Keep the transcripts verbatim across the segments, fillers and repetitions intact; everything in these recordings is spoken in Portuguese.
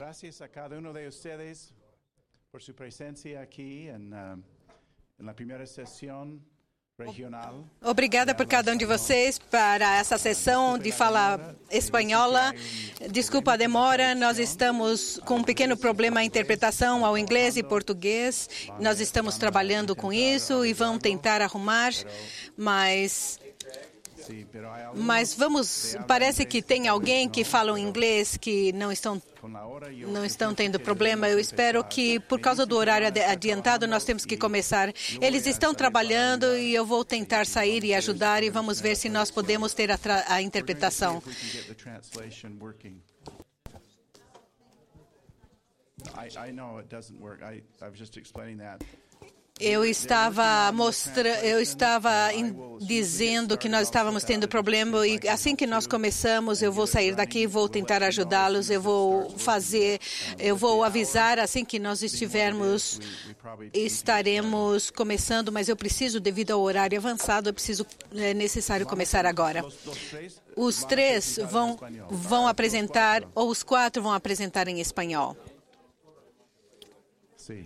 Gracias a cada uno de ustedes por su presencia aquí en, uh, en la primera sesión regional. Obrigada por cada um de vocês para essa sessão de fala espanhola. Desculpa a demora, nós estamos com um pequeno problema na interpretação ao inglês e português. Nós estamos trabalhando com isso e vamos tentar arrumar, mas... Mas vamos, parece que tem alguém que fala inglês que não estão, não estão tendo problema. Eu espero que, por causa do horário adiantado, nós temos que começar. Eles estão trabalhando e eu vou tentar sair e ajudar e vamos ver se nós podemos ter a, a interpretação. Eu estava mostrando, eu estava in, dizendo que nós estávamos tendo problema e assim que nós começamos, eu vou sair daqui, vou tentar ajudá-los, eu vou fazer, eu vou avisar assim que nós estivermos, estaremos começando, mas eu preciso, devido ao horário avançado, eu preciso, é necessário começar agora. Os três vão, vão apresentar, ou os quatro vão apresentar em espanhol. Sim.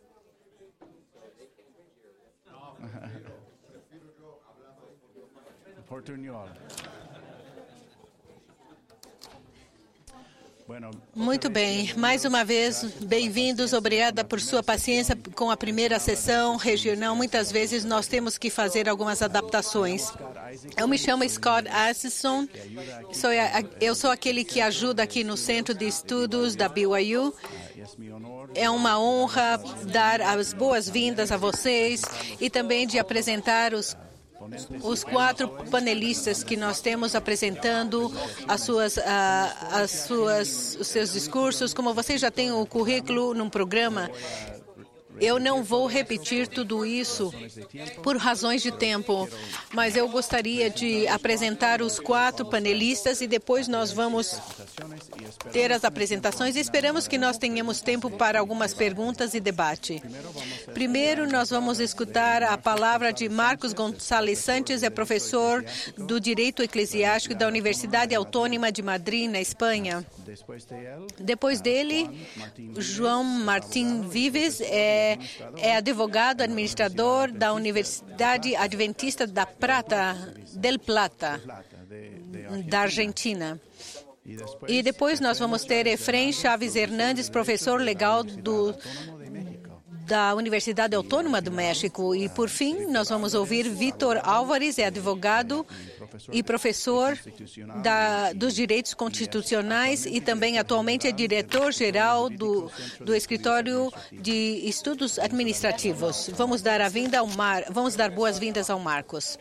Muito bem. Mais uma vez, bem-vindos. Obrigada por sua paciência com a primeira sessão regional. Muitas vezes nós temos que fazer algumas adaptações. Eu me chamo Scott Asison. Sou, eu sou aquele que ajuda aqui no Centro de Estudos da B Y U. É uma honra dar as boas-vindas a vocês e também de apresentar os Os quatro panelistas que nós temos apresentando as suas, uh, as suas, os seus discursos. Como vocês já têm o currículo num programa, eu não vou repetir tudo isso por razões de tempo, mas eu gostaria de apresentar os quatro panelistas e depois nós vamos ter as apresentações e esperamos que nós tenhamos tempo para algumas perguntas e debate. Primeiro, nós vamos escutar a palavra de Marcos Gonçalves Santos, é professor do Direito Eclesiástico da Universidade Autônoma de Madrid, na Espanha. Depois dele, João Martín Vives é, é advogado administrador da Universidade Adventista da Prata, del Plata, da Argentina. E depois nós vamos ter Efraim Chaves Hernandes, professor legal do, da Universidade Autônoma do México. E, por fim, nós vamos ouvir Vítor Álvares, é advogado e professor da, dos direitos constitucionais e também atualmente é diretor-geral do, do Escritório de Estudos Administrativos. Vamos dar a vinda ao Mar, vamos dar boas-vindas ao Marcos.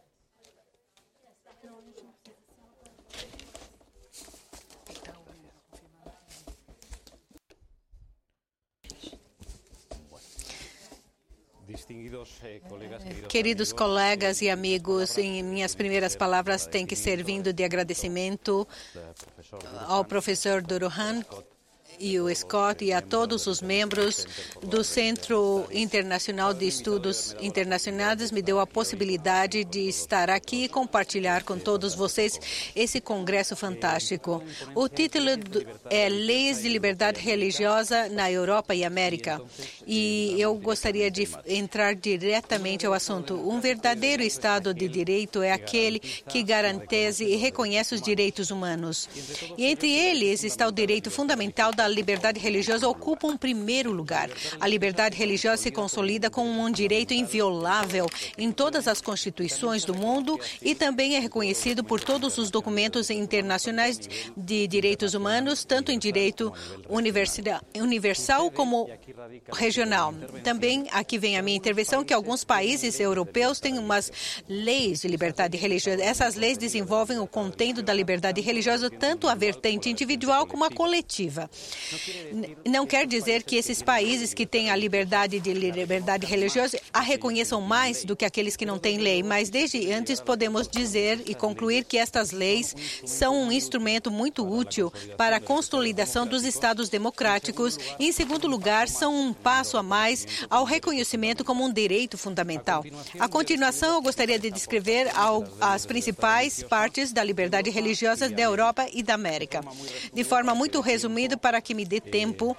Queridos colegas e amigos, em minhas primeiras palavras têm que ser vindo de agradecimento ao professor Durohan e o Scott e a todos os membros do Centro Internacional de Estudos Internacionais. Me deu a possibilidade de estar aqui e compartilhar com todos vocês esse congresso fantástico. O título é Leis de Liberdade Religiosa na Europa e América. E eu gostaria de entrar diretamente ao assunto. Um verdadeiro Estado de Direito é aquele que garante e reconhece os direitos humanos. E entre eles está o direito fundamental da A liberdade religiosa ocupa um primeiro lugar. A liberdade religiosa se consolida como um direito inviolável em todas as constituições do mundo e também é reconhecido por todos os documentos internacionais de direitos humanos, tanto em direito universal como regional. Também, aqui vem a minha intervenção, que alguns países europeus têm umas leis de liberdade religiosa. Essas leis desenvolvem o contendo da liberdade religiosa, tanto a vertente individual como a coletiva. Não quer dizer que esses países que têm a liberdade de liberdade religiosa a reconheçam mais do que aqueles que não têm lei, mas desde antes podemos dizer e concluir que estas leis são um instrumento muito útil para a consolidação dos estados democráticos e, em segundo lugar, são um passo a mais ao reconhecimento como um direito fundamental. A continuação, eu gostaria de descrever ao, as principais partes da liberdade religiosa da Europa e da América, de forma muito resumida para que me dê tempo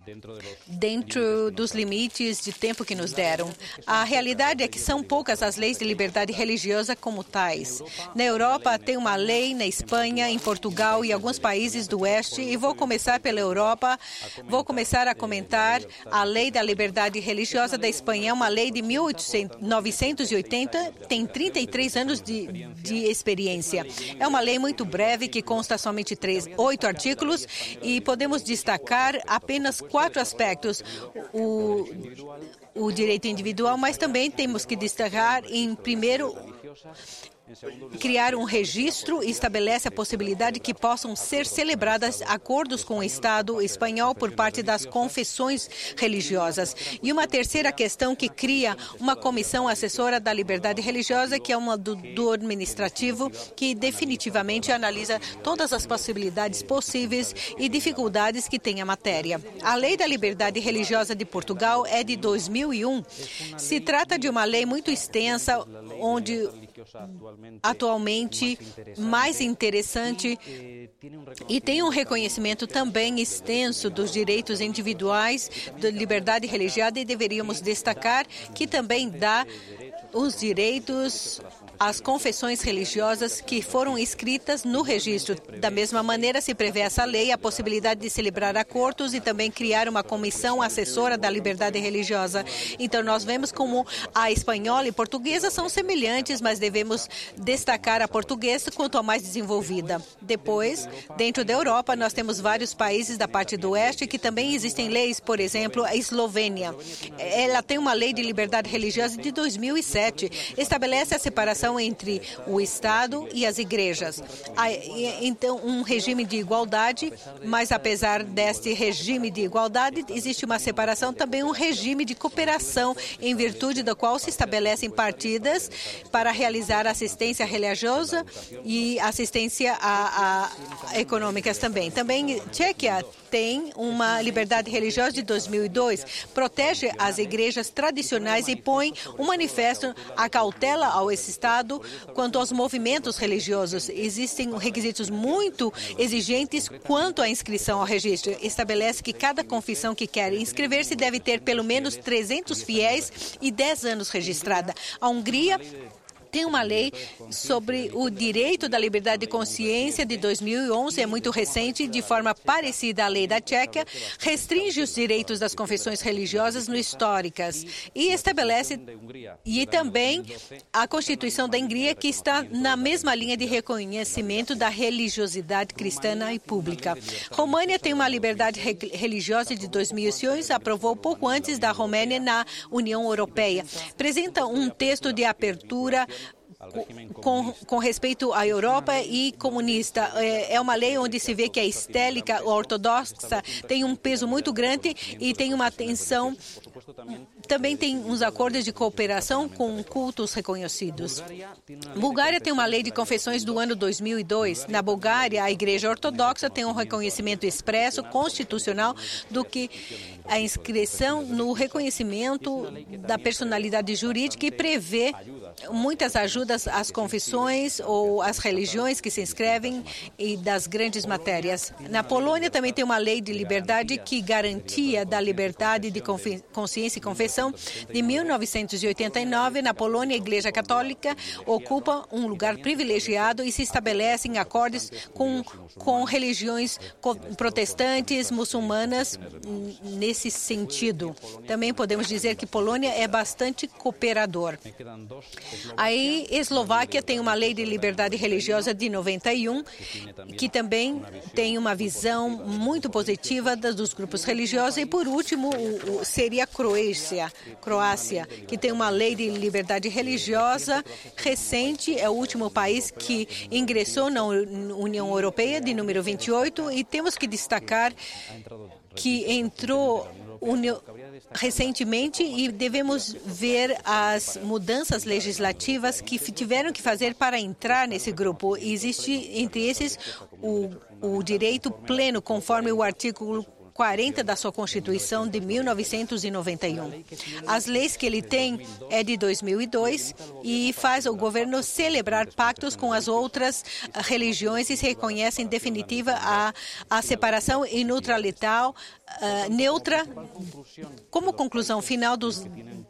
dentro dos limites de tempo que nos deram. A realidade é que são poucas as leis de liberdade religiosa como tais. Na Europa, tem uma lei, na Espanha, em Portugal e alguns países do Oeste, e vou começar pela Europa. Vou começar a comentar a Lei da Liberdade Religiosa da Espanha, uma lei de mil novecentos e oitenta, tem trinta e três anos de, de experiência. É uma lei muito breve, que consta somente três, oito artículos, e podemos destacar apenas quatro quatro aspectos, o, o direito individual, mas também temos que destacar, em primeiro, criar um registro e estabelece a possibilidade que possam ser celebrados acordos com o Estado espanhol por parte das confissões religiosas. E uma terceira questão que cria uma comissão assessora da liberdade religiosa, que é uma do, do administrativo, que definitivamente analisa todas as possibilidades possíveis e dificuldades que tem a matéria. A Lei da Liberdade Religiosa de Portugal é de dois mil e um. Se trata de uma lei muito extensa, onde atualmente mais interessante e tem um reconhecimento também extenso dos direitos individuais, da liberdade religiosa, e deveríamos destacar que também dá os direitos às confissões religiosas que foram inscritas no registro. Da mesma maneira, se prevê essa lei a possibilidade de celebrar acordos e também criar uma comissão assessora da liberdade religiosa. Então, nós vemos como a espanhola e portuguesa são semelhantes, mas devemos destacar a portuguesa quanto a mais desenvolvida. Depois, dentro da Europa, nós temos vários países da parte do oeste que também existem leis, por exemplo, a Eslovênia. Ela tem uma lei de liberdade religiosa de dois mil e sete, estabelece a separação entre o Estado e as igrejas. Há, então, um regime de igualdade, mas apesar deste regime de igualdade, existe uma separação, também um regime de cooperação, em virtude do qual se estabelecem partidas para realizar assistência religiosa e assistência a, a econômicas também. Também, Tchequia tem uma liberdade religiosa de dois mil e dois, protege as igrejas tradicionais e põe um manifesto a cautela ao Estado quanto aos movimentos religiosos. Existem requisitos muito exigentes quanto à inscrição ao registro. Estabelece que cada confissão que quer inscrever-se deve ter pelo menos trezentos fiéis e dez anos registrada. A Hungria tem uma lei sobre o direito da liberdade de consciência de dois mil e onze, é muito recente, de forma parecida à lei da Tchequia, restringe os direitos das confissões religiosas no históricas e estabelece, e também a Constituição da Hungria, que está na mesma linha de reconhecimento da religiosidade cristã e pública. România tem uma liberdade religiosa de dois mil e seis, aprovou pouco antes da Romênia na União Europeia. Apresenta um texto de abertura Com, com respeito à Europa e comunista. É uma lei onde se vê que a estélica ortodoxa tem um peso muito grande e tem uma atenção. Também tem uns acordos de cooperação com cultos reconhecidos. Bulgária tem uma lei de confissões do ano dois mil e dois. Na Bulgária, a Igreja Ortodoxa tem um reconhecimento expresso constitucional do que a inscrição no reconhecimento da personalidade jurídica e prevê muitas ajudas às confissões ou às religiões que se inscrevem e das grandes matérias. Na Polônia também tem uma lei de liberdade que garantia da liberdade de consciência e confissão de mil novecentos e oitenta e nove. Na Polônia, a Igreja Católica ocupa um lugar privilegiado e se estabelecem acordos com, com religiões protestantes, muçulmanas, nesse sentido. Também podemos dizer que Polônia é bastante cooperador. Aí, Eslováquia tem uma lei de liberdade religiosa de noventa e um, que também tem uma visão muito positiva dos grupos religiosos. E, por último, o, o, seria a Croácia, Croácia, que tem uma lei de liberdade religiosa recente, é o último país que ingressou na União Europeia, de número vinte e oito, e temos que destacar que entrou recentemente e devemos ver as mudanças legislativas que tiveram que fazer para entrar nesse grupo. Existe, entre esses, o, o direito pleno, conforme o artigo quarenta da sua Constituição de mil novecentos e noventa e um. As leis que ele tem é de dois mil e dois e faz o governo celebrar pactos com as outras religiões e se reconhece em definitiva a, a separação e neutralidade uh, neutra como conclusão final dos,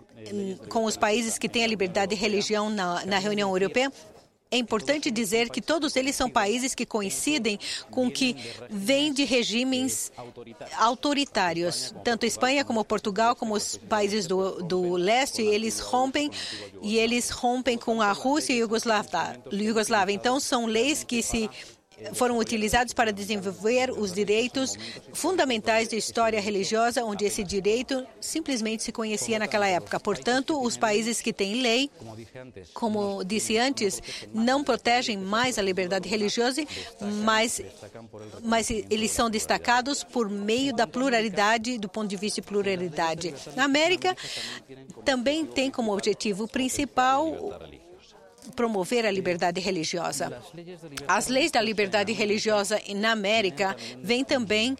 com os países que têm a liberdade de religião na, na União Europeia. É importante dizer que todos eles são países que coincidem com que vêm de regimes autoritários. Tanto Espanha como Portugal, como os países do, do leste, eles rompem e eles rompem com a Rússia e a Iugoslávia. Iugoslávia. Então, são leis que se foram utilizados para desenvolver os direitos fundamentais de história religiosa, onde esse direito simplesmente se conhecia naquela época. Portanto, os países que têm lei, como disse antes, não protegem mais a liberdade religiosa, mas, mas eles são destacados por meio da pluralidade, do ponto de vista de pluralidade. Na América, também tem como objetivo principal promover a liberdade religiosa. As leis da liberdade religiosa na América vêm também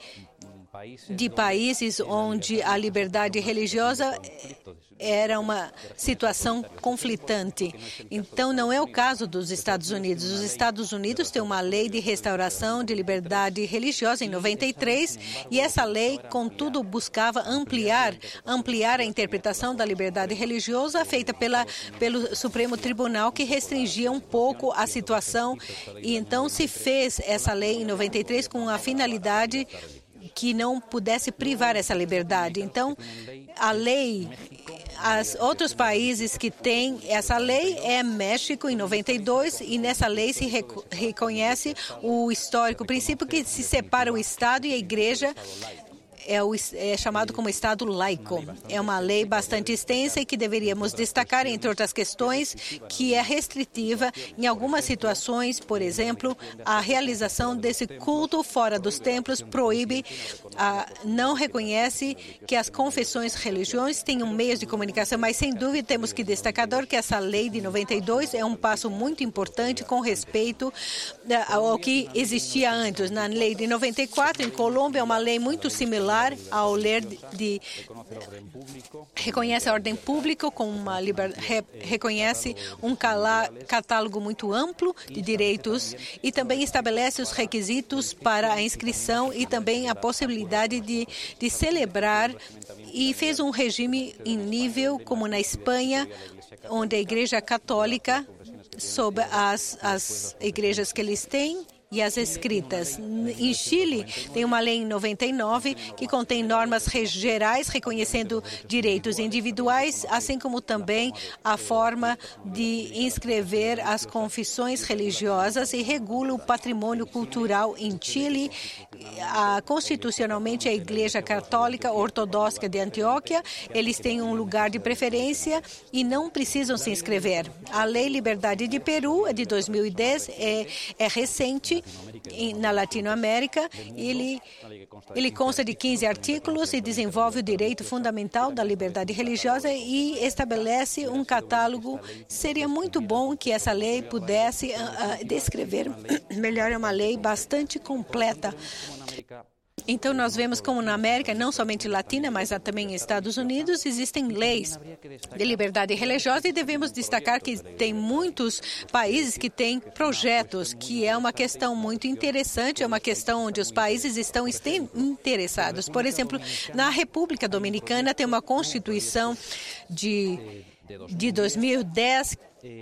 de países onde a liberdade religiosa era uma situação conflitante. Então, não é o caso dos Estados Unidos. Os Estados Unidos têm uma lei de restauração de liberdade religiosa em noventa e três e essa lei, contudo, buscava ampliar, ampliar a interpretação da liberdade religiosa feita pela, pelo Supremo Tribunal, que restringia um pouco a situação. E então se fez essa lei em noventa e três com a finalidade que não pudesse privar essa liberdade. Então, a lei, os outros países que têm essa lei é México, em noventa e dois, e nessa lei se reconhece o histórico princípio que se separa o Estado e a Igreja. É, o, é chamado como Estado laico. É uma lei bastante extensa e que deveríamos destacar, entre outras questões, que é restritiva em algumas situações. Por exemplo, a realização desse culto fora dos templos proíbe, a, não reconhece que as confissões religiosas tenham meios de comunicação, mas sem dúvida temos que destacar que essa lei de noventa e dois é um passo muito importante com respeito ao que existia antes. Na lei de noventa e quatro, em Colômbia, é uma lei muito similar ao ler de, de reconhece a ordem pública como uma liber, re, reconhece um cala, catálogo muito amplo de direitos e também estabelece os requisitos para a inscrição e também a possibilidade de, de celebrar e fez um regime em nível como na Espanha, onde a Igreja Católica, sob as, as igrejas que eles têm, e as escritas. Em Chile, tem uma lei em noventa e nove que contém normas gerais reconhecendo direitos individuais, assim como também a forma de inscrever as confissões religiosas e regula o patrimônio cultural em Chile. A, constitucionalmente, a Igreja Católica Ortodoxa de Antioquia, eles têm um lugar de preferência e não precisam se inscrever. A Lei Liberdade de Peru, é de dois mil e dez, é, é recente, na Latinoamérica. Ele, ele consta de quinze artículos e desenvolve o direito fundamental da liberdade religiosa e estabelece um catálogo. Seria muito bom que essa lei pudesse uh, uh, descrever melhor, é uma lei bastante completa. Então, nós vemos como na América, não somente latina, mas também nos Estados Unidos, existem leis de liberdade religiosa e devemos destacar que tem muitos países que têm projetos, que é uma questão muito interessante, é uma questão onde os países estão interessados. Por exemplo, na República Dominicana tem uma Constituição de, de dois mil e dez,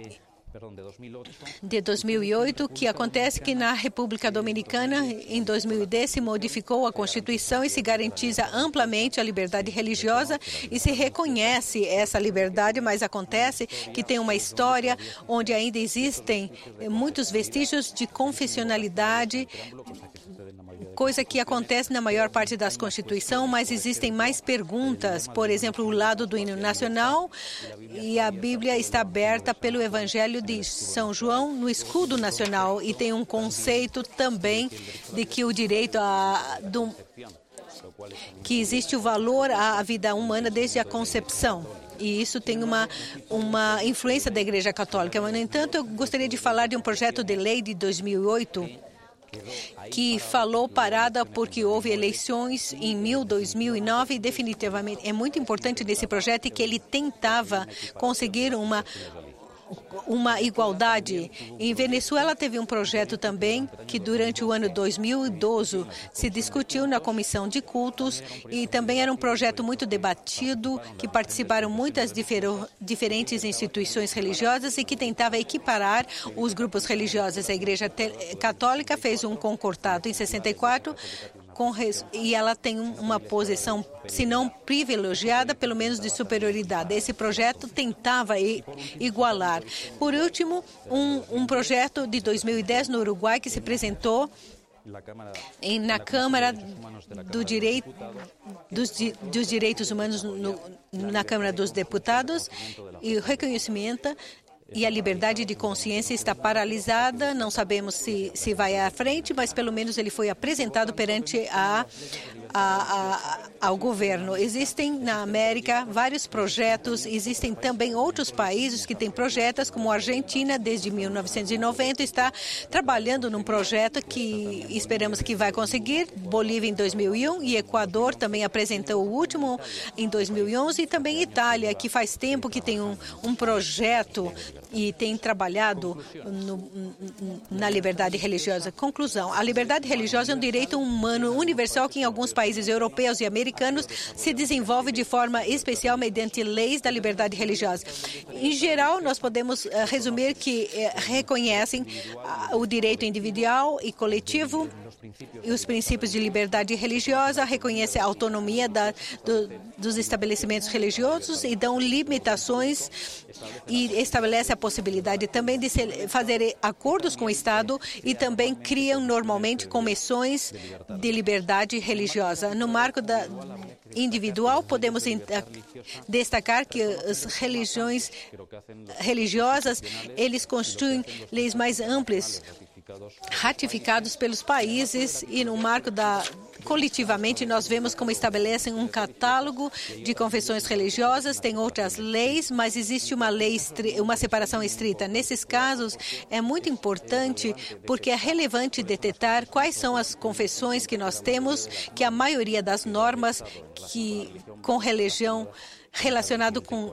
de dois mil e oito, que acontece que na República Dominicana, em dois mil e dez, se modificou a Constituição e se garantiza amplamente a liberdade religiosa e se reconhece essa liberdade, mas acontece que tem uma história onde ainda existem muitos vestígios de confessionalidade, coisa que acontece na maior parte das Constituições, mas existem mais perguntas. Por exemplo, o lado do hino nacional, e a Bíblia está aberta pelo Evangelho de São João no escudo nacional e tem um conceito também de que o direito a do, que existe o valor à vida humana desde a concepção. E isso tem uma, uma influência da Igreja Católica. Mas, no entanto, eu gostaria de falar de um projeto de lei de dois mil e oito que falou parada porque houve eleições em dois mil e nove e definitivamente é muito importante nesse projeto que ele tentava conseguir uma uma igualdade. Em Venezuela teve um projeto também que durante o ano dois mil e doze se discutiu na Comissão de Cultos e também era um projeto muito debatido, que participaram muitas difer diferentes instituições religiosas e que tentava equiparar os grupos religiosos. A Igreja Católica fez um concordado em sessenta e quatro com res... e ela tem uma posição, se não privilegiada, pelo menos de superioridade. Esse projeto tentava igualar. Por último, um, um projeto de dois mil e dez no Uruguai que se apresentou em, na Câmara do Direito, dos, dos Direitos Humanos, no, na Câmara dos Deputados, e o reconhecimento e a liberdade de consciência está paralisada. Não sabemos se, se vai à frente, mas pelo menos ele foi apresentado perante a, a, a, ao governo. Existem na América vários projetos, existem também outros países que têm projetos, como a Argentina, desde mil novecentos e noventa, está trabalhando num projeto que esperamos que vai conseguir. Bolívia em dois mil e um e Equador também apresentou o último em dois mil e onze, e também Itália, que faz tempo que tem um, um projeto e tem trabalhado no, na liberdade religiosa. Conclusão, a liberdade religiosa é um direito humano universal que em alguns países europeus e americanos se desenvolve de forma especial mediante leis da liberdade religiosa. Em geral, nós podemos uh, resumir que uh, reconhecem uh, o direito individual e coletivo e os princípios de liberdade religiosa, reconhecem a autonomia da, do, dos estabelecimentos religiosos e dão limitações e estabelece a possibilidade também de fazer acordos com o Estado e também criam normalmente comissões de liberdade religiosa. No marco da individual, podemos destacar que as religiões religiosas, eles constituem leis mais amplas, ratificados pelos países, e no marco da coletivamente nós vemos como estabelecem um catálogo de confissões religiosas, tem outras leis, mas existe uma lei, uma separação estrita. Nesses casos é muito importante porque é relevante detectar quais são as confissões que nós temos, que a maioria das normas que com religião relacionado com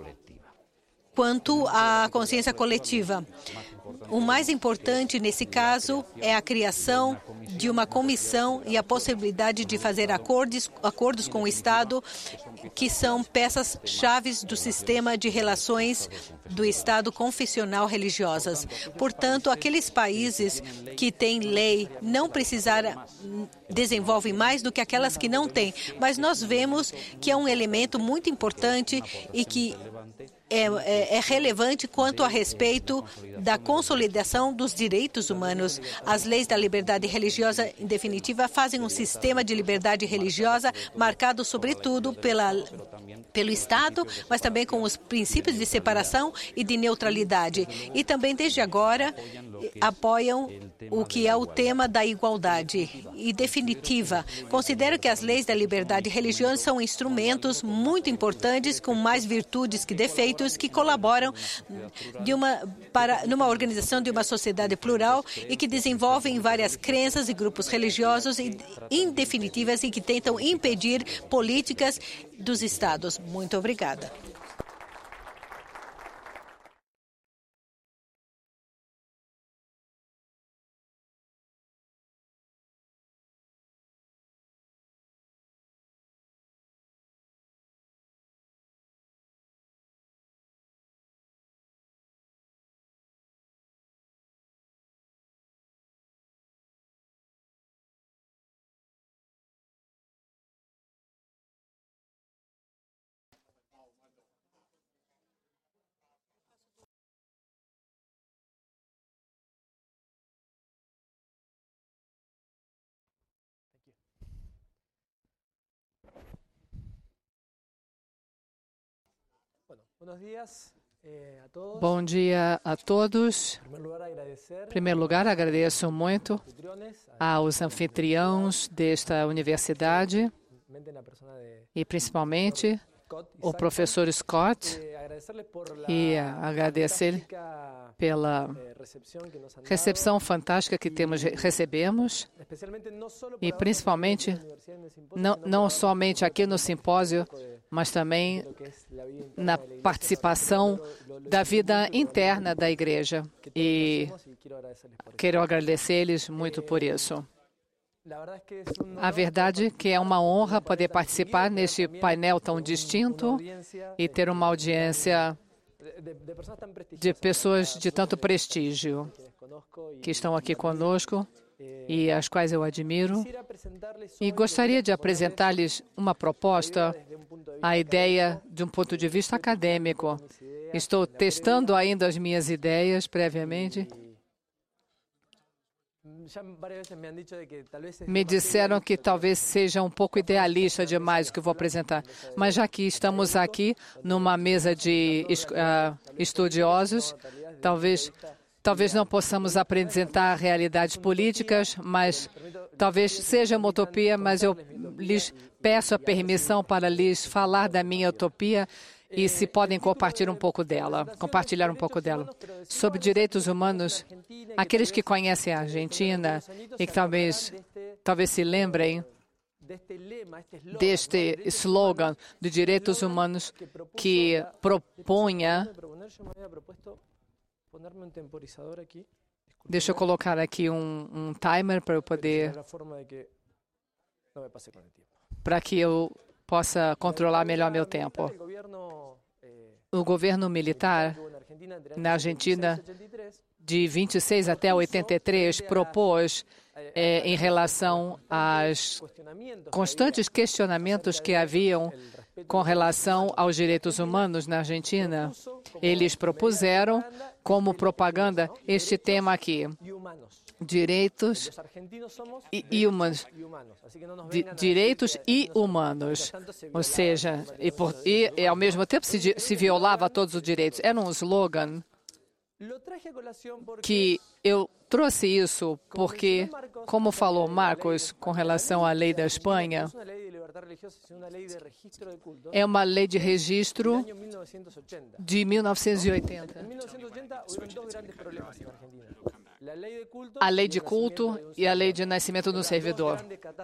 quanto à consciência coletiva. O mais importante nesse caso é a criação de uma comissão e a possibilidade de fazer acordos, acordos com o Estado, que são peças-chave do sistema de relações do Estado confessional religiosas. Portanto, aqueles países que têm lei não precisaram desenvolvem mais do que aquelas que não têm. Mas nós vemos que é um elemento muito importante e que É, é, é relevante quanto a respeito da consolidação dos direitos humanos. As leis da liberdade religiosa, em definitiva, fazem um sistema de liberdade religiosa marcado, sobretudo, pela, pelo Estado, mas também com os princípios de separação e de neutralidade. E também, desde agora, apoiam o que é o tema da igualdade. E, definitiva, considero que as leis da liberdade religiosa são instrumentos muito importantes, com mais virtudes que defeitos, que colaboram de uma, para, numa organização de uma sociedade plural e que desenvolvem várias crenças e grupos religiosos indefinitivas e que tentam impedir políticas dos Estados. Muito obrigada. Bom dia a todos. Em primeiro lugar, agradeço muito aos anfitriões desta universidade e principalmente o professor Scott. e agradecer pela recepção fantástica que temos, recebemos, e principalmente, não, não somente aqui no simpósio, mas também na participação da vida interna da igreja. E quero agradecer-lhes muito por isso. A verdade é que é uma honra poder participar neste painel tão distinto e ter uma audiência de pessoas de tanto prestígio que estão aqui conosco e as quais eu admiro. E gostaria de apresentar-lhes uma proposta, a ideia de um ponto de vista acadêmico. Estou testando ainda as minhas ideias previamente. Me disseram que talvez seja um pouco idealista demais o que eu vou apresentar. Mas já que estamos aqui numa mesa de uh, estudiosos, talvez, talvez não possamos apresentar realidades políticas, mas talvez seja uma utopia, mas eu lhes peço a permissão para lhes falar da minha utopia e se podem compartilhar um pouco dela, compartilhar um pouco dela. Sobre direitos humanos, aqueles que conhecem a Argentina e que talvez, talvez se lembrem deste slogan de direitos humanos que propunha... Deixa eu colocar aqui um, um timer para eu poder... para que eu possa controlar melhor meu tempo. O governo militar na Argentina, de vinte e seis até oitenta e três, propôs, é, em relação aos constantes questionamentos que haviam com relação aos direitos humanos na Argentina, eles propuseram como propaganda este tema aqui. Direitos e, e humanos. Di, direitos e humanos. Ou seja, e, por, e, e ao mesmo tempo se, se violava todos os direitos. Era um slogan que eu trouxe isso porque, como falou Marcos com relação à lei da Espanha, é uma lei de registro de mil novecentos e oitenta. A lei de culto e a lei de nascimento do servidor.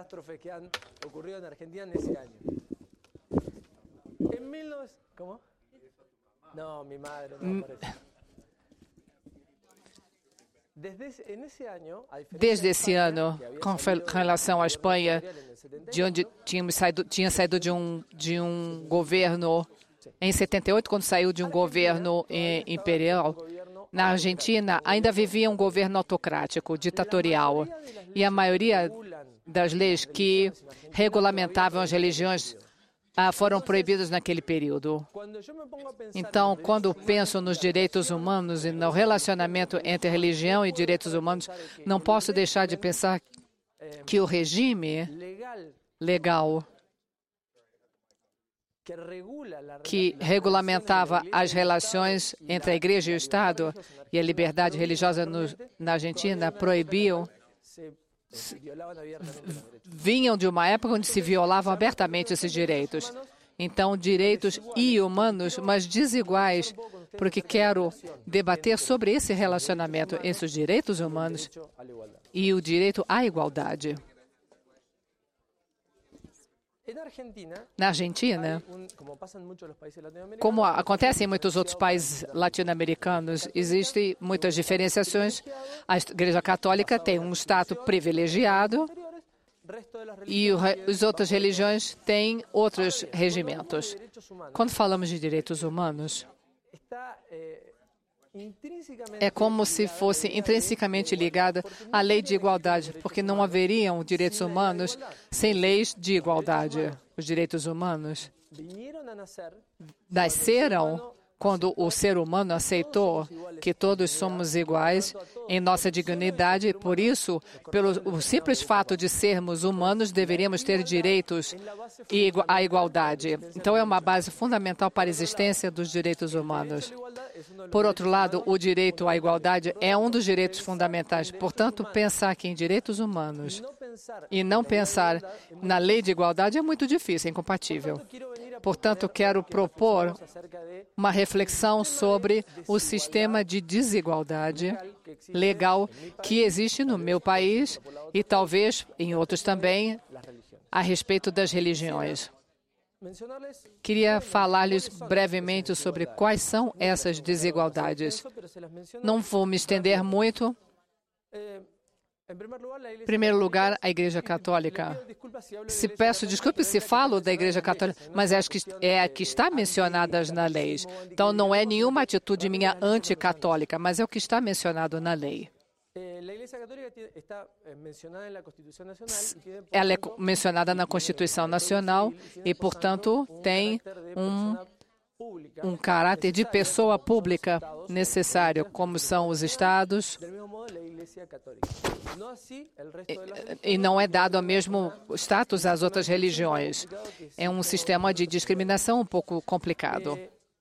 Desde esse ano, com relação à Espanha, de onde tínhamos saído, tinha saído de um, de um governo em setenta e oito, quando saiu de um governo imperial, na Argentina ainda vivia um governo autocrático, ditatorial, e a maioria das leis que regulamentavam as religiões ah, foram proibidas naquele período. Então, quando penso nos direitos humanos e no relacionamento entre religião e direitos humanos, não posso deixar de pensar que o regime legal que regulamentava as relações entre a Igreja e o Estado e a liberdade religiosa no, na Argentina proibiam, vinham de uma época onde se violavam abertamente esses direitos. Então, direitos e humanos, mas desiguais, porque quero debater sobre esse relacionamento entre os direitos humanos e o direito à igualdade. Na Argentina, como acontece em muitos outros países latino-americanos, existem muitas diferenciações. A Igreja Católica tem um status privilegiado e as outras religiões têm outros regimentos. Quando falamos de direitos humanos, é como se fosse intrinsecamente ligada à lei de igualdade, porque não haveriam direitos humanos sem leis de igualdade. Os direitos humanos nasceram quando o ser humano aceitou que todos somos iguais em nossa dignidade, e por isso, pelo o simples fato de sermos humanos, deveríamos ter direitos e a igualdade. Então, é uma base fundamental para a existência dos direitos humanos. Por outro lado, o direito à igualdade é um dos direitos fundamentais. Portanto, pensar aqui em direitos humanos e não pensar na lei de igualdade é muito difícil, é incompatível. Portanto, quero propor uma reflexão sobre o sistema de desigualdade legal que existe no meu país e talvez em outros também a respeito das religiões. Queria falar-lhes brevemente sobre quais são essas desigualdades. Não vou me estender muito. Em primeiro lugar, a Igreja Católica. Se peço desculpe se falo da Igreja Católica, mas acho que é a que está mencionada na lei. Então, não é nenhuma atitude minha anticatólica, mas é o que está mencionado na lei. Ela é mencionada na Constituição Nacional e, portanto, tem um, um caráter de pessoa pública necessário, como são os estados, e, e não é dado o mesmo status às outras religiões. É um sistema de discriminação um pouco complicado,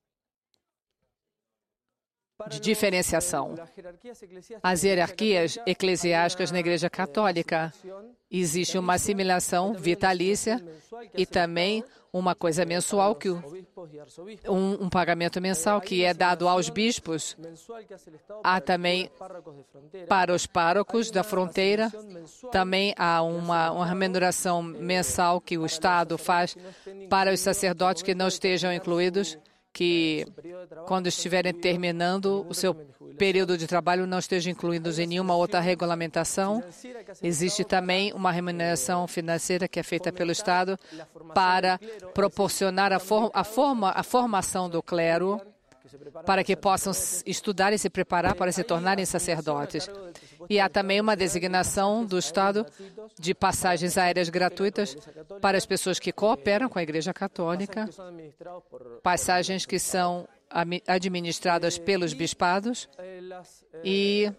de diferenciação. As hierarquias eclesiásticas na Igreja Católica, existe uma assimilação vitalícia e também uma coisa mensual, que um, um pagamento mensal que é dado aos bispos. Há também para os párocos da fronteira, também há uma, uma remuneração mensal que o Estado faz para os sacerdotes que não estejam incluídos, que quando estiverem terminando o seu período de trabalho não estejam incluídos em nenhuma outra regulamentação. Existe também uma remuneração financeira que é feita pelo Estado para proporcionar a, for a, forma, a formação do clero, para que possam estudar e se preparar para se tornarem sacerdotes. E há também uma designação do Estado de passagens aéreas gratuitas para as pessoas que cooperam com a Igreja Católica, passagens que são administradas pelos bispados, e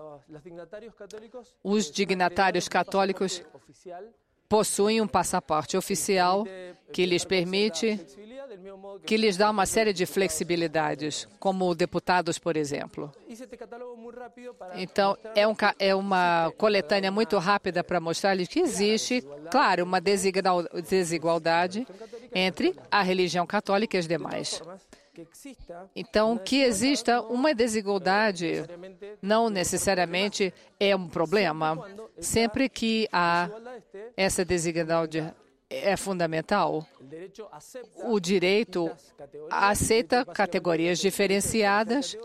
os dignatários católicos possuem um passaporte oficial que lhes permite, que lhes dá uma série de flexibilidades, como deputados, por exemplo. Então, é, um, é uma coletânea muito rápida para mostrar-lhes que existe, claro, uma desigualdade entre a religião católica e as demais. Então, que exista uma desigualdade não necessariamente é um problema. Sempre que há essa desigualdade é fundamental, o direito aceita categorias diferenciadas,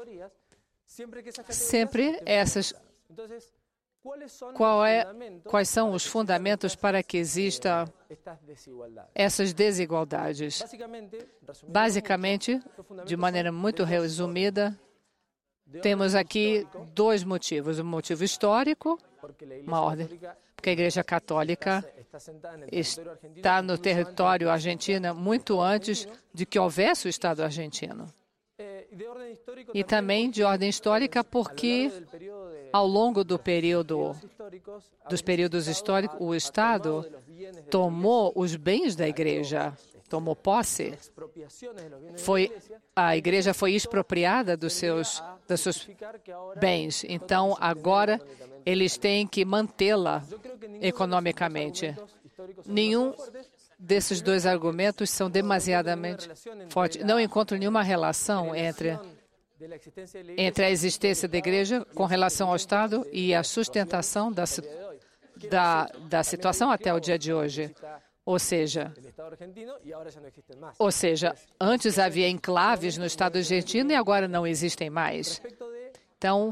sempre essas. Qual é, quais são os fundamentos para que exista essas desigualdades? Basicamente, de maneira muito resumida, temos aqui dois motivos. Um motivo histórico, uma ordem, porque a Igreja Católica está no território argentino muito antes de que houvesse o Estado argentino. E também de ordem histórica porque, ao longo do período, dos períodos históricos, o Estado tomou os bens da Igreja, tomou posse. Foi, a Igreja foi expropriada dos seus, dos seus bens. Então, agora, eles têm que mantê-la economicamente. Nenhum desses dois argumentos são demasiadamente fortes. Não encontro nenhuma relação entre, entre a existência da Igreja com relação ao Estado e a sustentação da, da, da situação até o dia de hoje. Ou seja, ou seja, antes havia enclaves no Estado argentino e agora não existem mais. Então,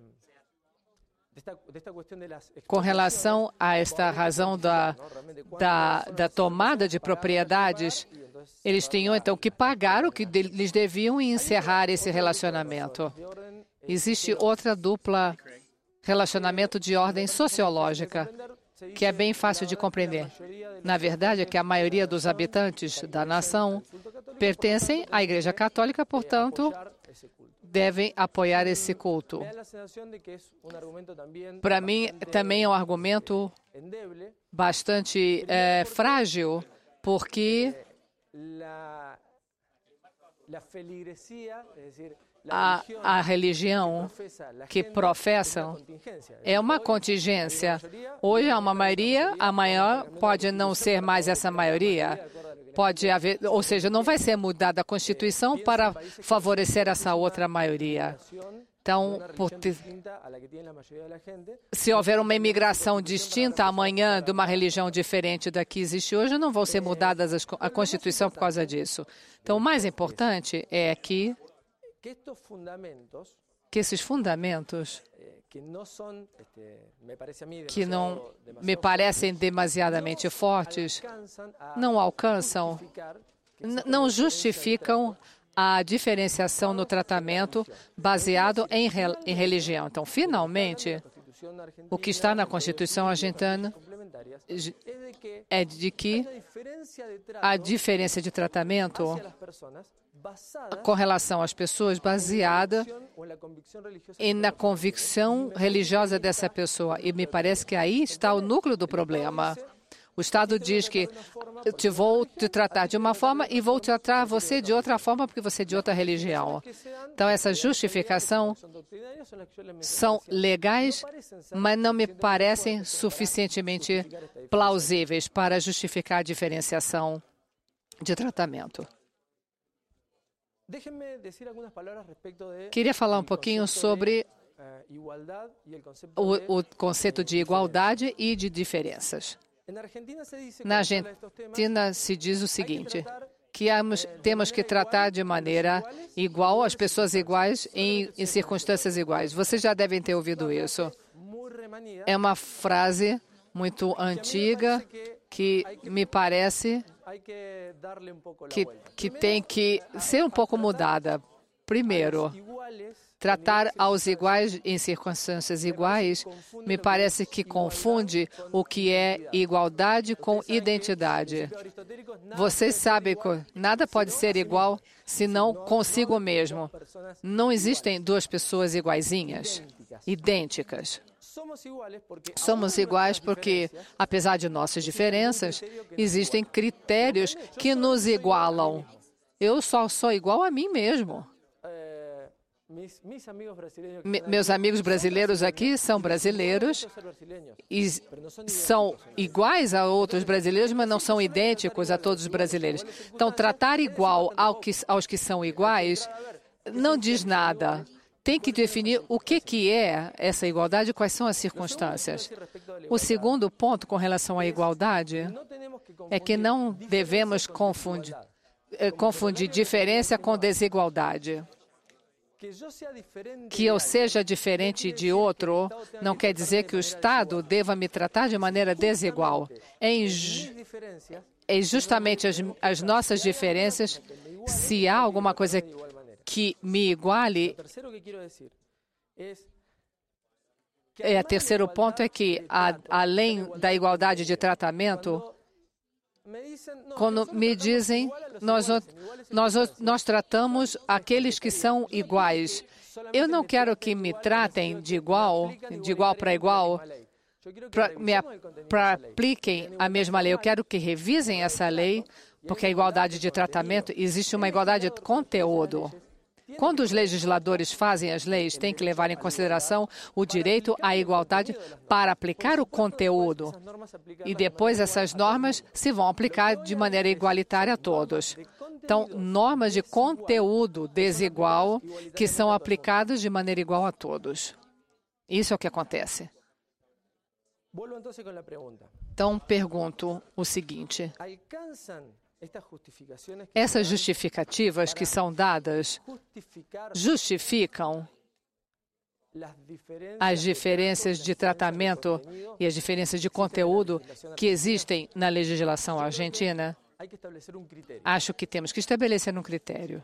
com relação a esta razão da, da, da tomada de propriedades, eles tinham então que pagar o que de, lhes deviam e encerrar esse relacionamento. Existe outra dupla relacionamento de ordem sociológica, que é bem fácil de compreender. Na verdade, é que a maioria dos habitantes da nação pertencem à Igreja Católica, portanto, devem apoiar esse culto. Para mim, também é um argumento bastante é, frágil, porque a, a religião que professam é uma contingência. Hoje há uma maioria, amanhã pode não ser mais essa maioria. pode haver, ou seja, não vai ser mudada a Constituição para favorecer essa outra maioria. Então, por ter, se houver uma imigração distinta amanhã de uma religião diferente da que existe hoje, não vão ser mudadas as, a Constituição por causa disso. Então, o mais importante é que, que esses fundamentos, que não me parecem demasiadamente fortes, não alcançam, não justificam a diferenciação no tratamento baseado em, em religião. Então, finalmente, o que está na Constituição argentina é de que a diferença de tratamento com relação às pessoas baseada em na convicção religiosa dessa pessoa. E me parece que aí está o núcleo do problema. O Estado diz que eu te vou te tratar de uma forma e vou tratar você de outra forma porque você é de outra religião. Então, essa justificação são legais, mas não me parecem suficientemente plausíveis para justificar a diferenciação de tratamento. Queria falar um pouquinho sobre o, o conceito de igualdade e de diferenças. Na Argentina se diz o seguinte, que temos que tratar de maneira igual as pessoas iguais em, em circunstâncias iguais. Vocês já devem ter ouvido isso. É uma frase muito antiga que me parece que, que tem que ser um pouco mudada. Primeiro, tratar aos iguais em circunstâncias iguais me parece que confunde o que é igualdade com identidade. Vocês sabem que nada pode ser igual senão consigo mesmo. Não existem duas pessoas iguaizinhas, idênticas. Somos iguais porque, apesar de nossas diferenças, existem critérios que nos igualam. Eu só sou igual a mim mesmo. Me, meus amigos brasileiros aqui são brasileiros e são iguais a outros brasileiros, mas não são idênticos a todos os brasileiros. Então, tratar igual ao que, aos que são iguais não diz nada. Tem que definir o que, que é essa igualdade e quais são as circunstâncias. O segundo ponto com relação à igualdade é que não devemos confundir, confundir diferença com desigualdade. Que eu seja diferente de outro não quer dizer que o Estado deva me tratar de maneira desigual. É, inju é justamente as, as nossas diferenças, se há alguma coisa que me iguale. É, o terceiro ponto é que, a, além da igualdade de tratamento, quando me dizem, nós, nós, nós tratamos aqueles que são iguais. Eu não quero que me tratem de igual, de igual para igual, para apliquem a mesma lei. Eu quero que revisem essa lei, porque a igualdade de tratamento, existe uma igualdade de conteúdo. Quando os legisladores fazem as leis, têm que levar em consideração o direito à igualdade para aplicar o conteúdo. E depois essas normas se vão aplicar de maneira igualitária a todos. Então, normas de conteúdo desigual que são aplicadas de maneira igual a todos. Isso é o que acontece. Então, pergunto o seguinte. Essas justificativas que são dadas justificam as diferenças de tratamento e as diferenças de conteúdo que existem na legislação argentina? Acho que temos que estabelecer um critério.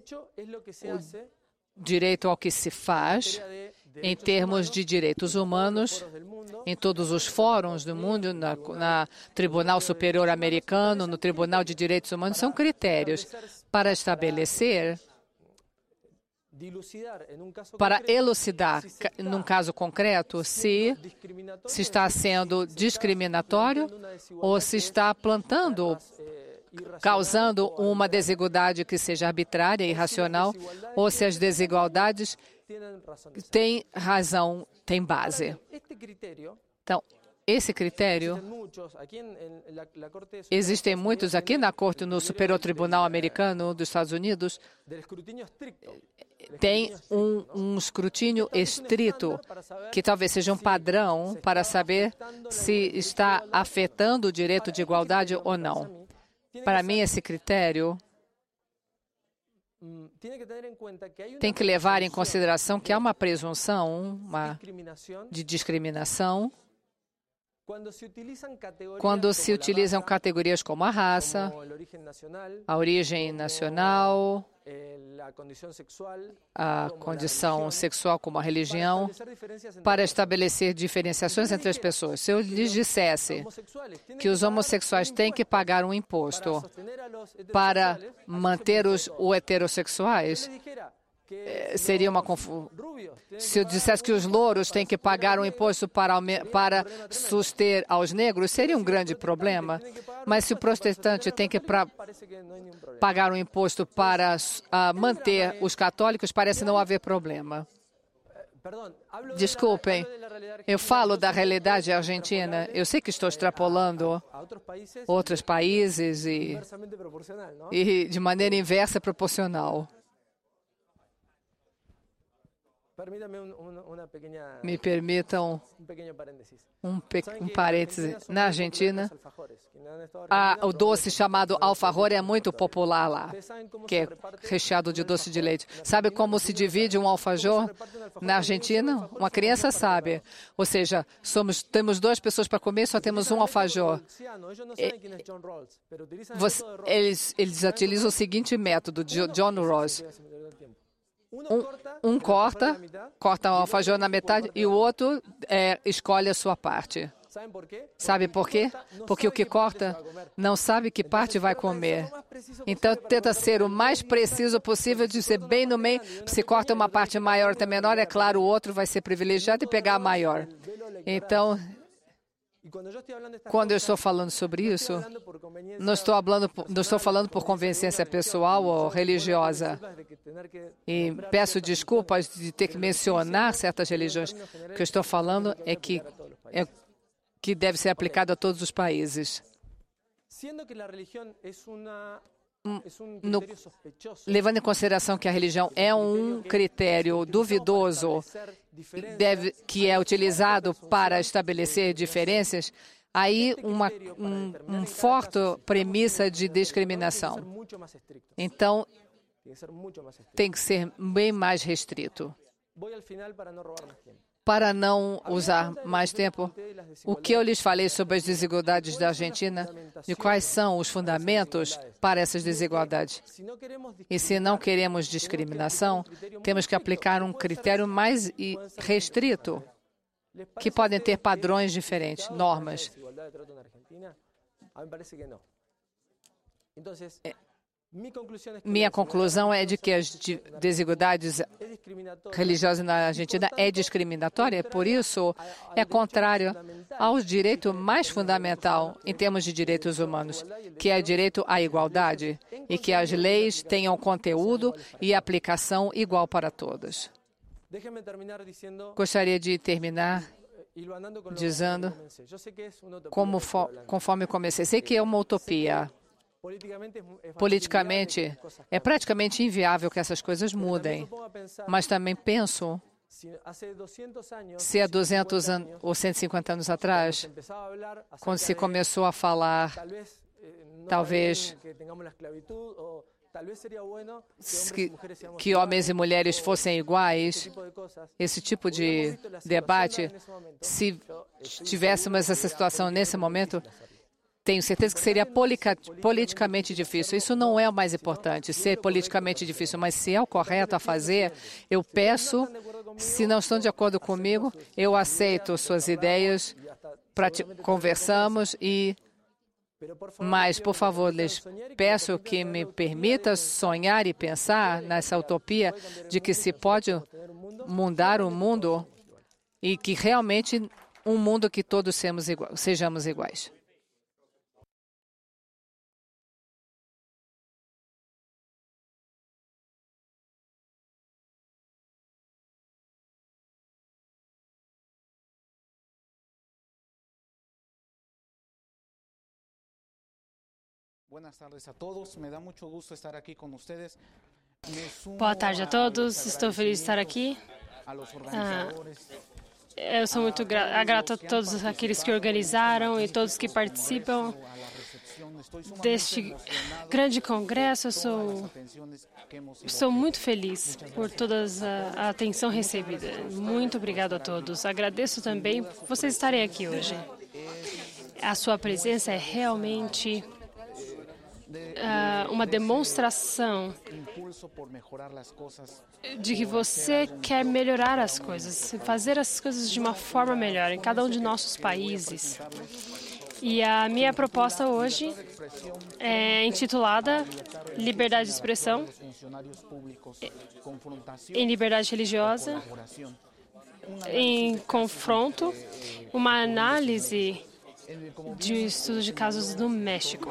O direito ao que se faz em termos de direitos humanos, em todos os fóruns do mundo, na, na Tribunal Superior Americano, no Tribunal de Direitos Humanos, são critérios para estabelecer, para elucidar, num caso concreto, se, se está sendo discriminatório ou se está plantando, causando uma desigualdade que seja arbitrária e irracional, ou se as desigualdades têm razão, têm base. Então, esse critério, existem muitos aqui na Corte, no Superior Tribunal Americano dos Estados Unidos, tem um, um escrutínio estrito, que talvez seja um padrão para saber se está afetando o direito de igualdade ou não. Para mim, esse critério tem que levar em consideração que há uma presunção uma, de discriminação quando se utilizam categorias como a raça, a origem nacional, a condição sexual como a religião, para estabelecer diferenciações entre as pessoas. Se eu lhes dissesse que os homossexuais têm que pagar um imposto para manter os heterossexuais, seria uma confusão. Se eu dissesse que os louros têm que pagar um imposto para, para suster aos negros, seria um grande problema. Mas se o protestante tem que pra, pagar um imposto para uh, manter os católicos, parece não haver problema. Desculpem, eu falo da realidade argentina. Eu sei que estou extrapolando outros países e, e de maneira inversa proporcional. Me permitam um, pe um parêntese. Na Argentina, a, o doce chamado alfajor é muito popular lá, que é recheado de doce de leite. Sabe como se divide um alfajor na Argentina? Uma criança sabe. Ou seja, somos, temos duas pessoas para comer, só temos um alfajor. E, você, eles, eles utilizam o seguinte método, de John Rawls. Um, um corta, corta o alfajor na metade e o outro é, escolhe a sua parte. Sabe por quê? Porque o que corta não sabe que parte vai comer. Então, tenta ser o mais preciso possível, de ser bem no meio. Se corta uma parte maior ou menor, é claro, o outro vai ser privilegiado e pegar a maior. Então, quando eu estou falando sobre isso, não estou, falando, não estou falando por conveniência pessoal ou religiosa. E peço desculpas de ter que mencionar certas religiões. O que eu estou falando é que, é que deve ser aplicado a todos os países. No, levando em consideração que a religião é um critério duvidoso deve, que é utilizado para estabelecer diferenças, aí uma um, um forte premissa de discriminação. Então, tem que ser bem mais restrito. Para não usar mais tempo, o que eu lhes falei sobre as desigualdades da Argentina e quais são os fundamentos para essas desigualdades. E se não queremos discriminação, temos que aplicar um critério mais restrito, que podem ter padrões diferentes, normas. Minha conclusão é de que as desigualdades religiosas na Argentina é discriminatória, por isso é contrário ao direito mais fundamental em termos de direitos humanos, que é o direito à igualdade e que as leis tenham conteúdo e aplicação igual para todos. Gostaria de terminar dizendo, como conforme comecei, sei que é uma utopia. Politicamente, é praticamente inviável que essas coisas mudem. Mas também penso, se há duzentos anos, ou cento e cinquenta anos atrás, quando se começou a falar, talvez, que, que homens e mulheres fossem iguais, esse tipo de debate, se tivéssemos essa situação nesse momento, tenho certeza que seria politicamente difícil. Isso não é o mais importante, ser politicamente difícil, mas se é o correto a fazer, eu peço, se não estão de acordo comigo, eu aceito suas ideias, conversamos e... Mas, por favor, lhes peço que me permita sonhar e pensar nessa utopia de que se pode mudar o mundo e que realmente um mundo que todos sejamos iguais. Boa tarde a todos, estou feliz de estar aqui. Ah, eu sou muito gra grato a todos aqueles que organizaram e todos que participam deste grande congresso. Eu sou, sou muito feliz por toda a, a atenção recebida. Muito obrigado a todos. Agradeço também por vocês estarem aqui hoje. A sua presença é realmente uh, uma demonstração de que você quer melhorar as coisas, fazer as coisas de uma forma melhor em cada um de nossos países. E a minha proposta hoje é intitulada Liberdade de Expressão em Liberdade Religiosa, em Confronto, uma análise de um estudo de casos no México.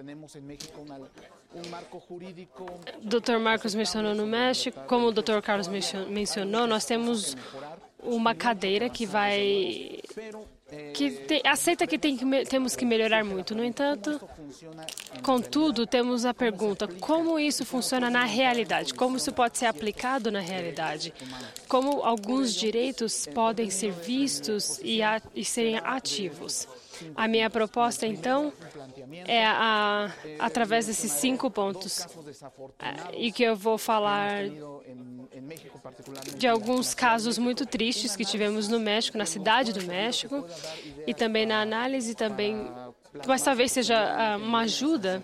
O doutor Marcos mencionou no México, como o doutor Carlos mencionou, nós temos uma cadeira que vai que te, aceita que, tem que temos que melhorar muito. No entanto, contudo, temos a pergunta: como isso funciona na realidade? Como isso pode ser aplicado na realidade? Como alguns direitos podem ser vistos e, a, e serem ativos? A minha proposta, então, é a, através desses cinco pontos, e que eu vou falar de alguns casos muito tristes que tivemos no México, na cidade do México, e também na análise, também, mas talvez seja uma ajuda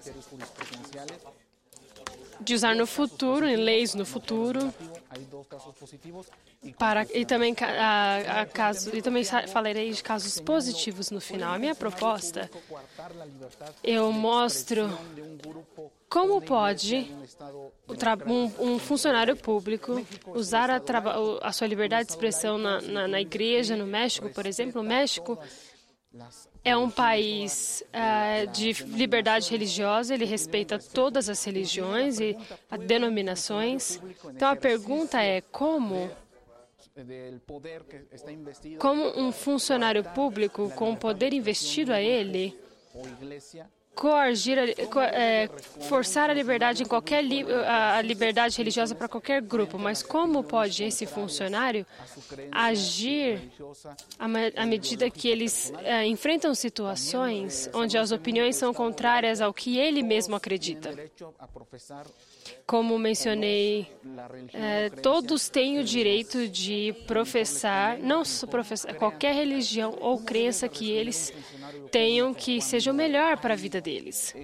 de usar no futuro, em leis no futuro, para, e também a, a caso, e também falarei de casos positivos no final. A minha proposta, eu mostro como pode um, um funcionário público usar a, a sua liberdade de expressão na, na, na igreja, no México, por exemplo. O México é um país uh, de liberdade religiosa, ele respeita todas as religiões e as denominações. Então, a pergunta é como, como um funcionário público com poder investido a ele coagir, é, forçar a liberdade em qualquer li, a, a liberdade religiosa para qualquer grupo, mas como pode esse funcionário agir à medida que eles é, enfrentam situações onde as opiniões são contrárias ao que ele mesmo acredita? Como mencionei, é, todos têm o direito de professar, não só professar, qualquer religião ou crença que eles tenham que seja o melhor para a vida deles.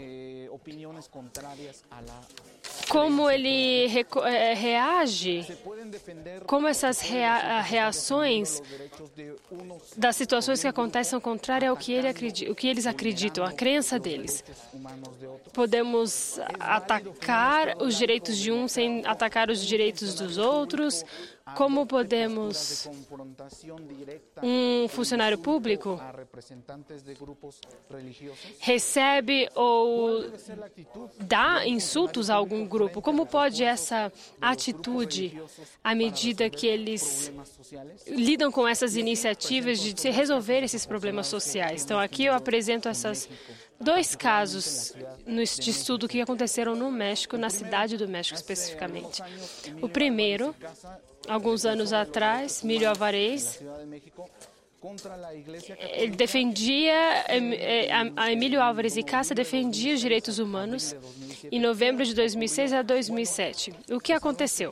Como ele re, é, reage, como essas rea, reações das situações que acontecem são contrárias ao que, ele acredita, o que eles acreditam, a crença deles. Podemos atacar os direitos de um sem atacar os direitos dos outros. Como podemos, um funcionário público recebe ou dá insultos a algum grupo? Como pode essa atitude, à medida que eles lidam com essas iniciativas de resolver esses problemas sociais? Então, aqui eu apresento essas dois casos no estudo que aconteceram no México, na cidade do México especificamente. O primeiro, alguns anos atrás, Emílio Álvarez, ele defendia, a Emílio Álvarez y Casa defendia os direitos humanos em novembro de dois mil e seis a dois mil e sete. O que aconteceu?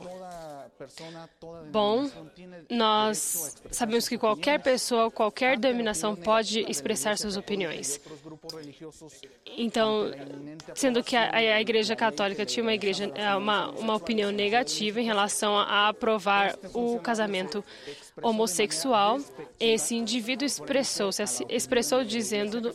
Bom, nós sabemos que qualquer pessoa, qualquer denominação pode expressar suas opiniões. Então, sendo que a, a Igreja Católica tinha uma, igreja, uma, uma opinião negativa em relação a aprovar o casamento homossexual, esse indivíduo expressou-se, expressou dizendo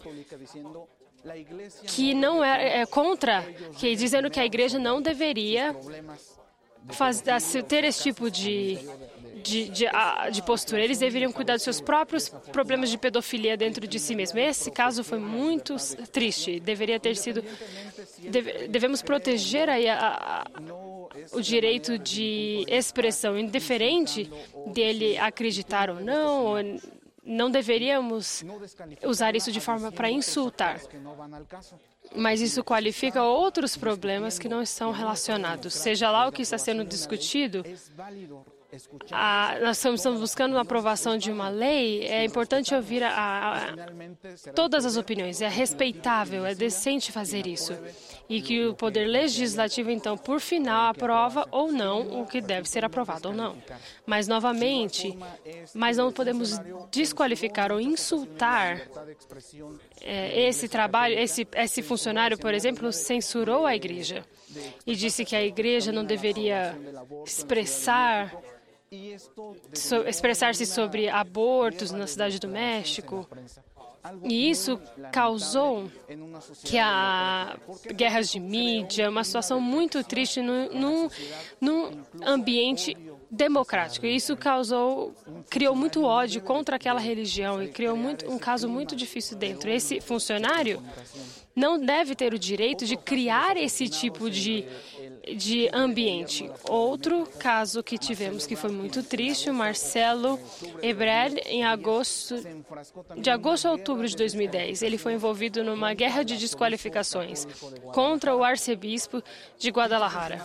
que não é, é contra, que, dizendo que a Igreja não deveria Faz, ter esse tipo de, de, de, de postura. Eles deveriam cuidar dos seus próprios problemas de pedofilia dentro de si mesmo. Esse caso foi muito triste. Deveria ter sido... Deve, devemos proteger aí a, a, o direito de expressão, indiferente dele acreditar ou não, ou não deveríamos usar isso de forma para insultar. mas isso qualifica outros problemas que não estão relacionados. Seja lá o que está sendo discutido, a, nós estamos buscando a aprovação de uma lei, é importante ouvir a, a, todas as opiniões. É respeitável, é decente fazer isso. E que o Poder Legislativo, então, por final, aprova ou não o que deve ser aprovado ou não. Mas, novamente, mas não podemos desqualificar ou insultar é, esse trabalho. Esse, esse funcionário, por exemplo, censurou a igreja e disse que a igreja não deveria expressar so, expressar-se sobre abortos na cidade do México. E isso causou que há guerras de mídia, uma situação muito triste num, num ambiente democrático. E isso causou, criou muito ódio contra aquela religião e criou muito, um caso muito difícil dentro. Esse funcionário não deve ter o direito de criar esse tipo de de ambiente. Outro caso que tivemos que foi muito triste, o Marcelo Ebrard, em agosto, de agosto a outubro de dois mil e dez. Ele foi envolvido numa guerra de desqualificações contra o arcebispo de Guadalajara.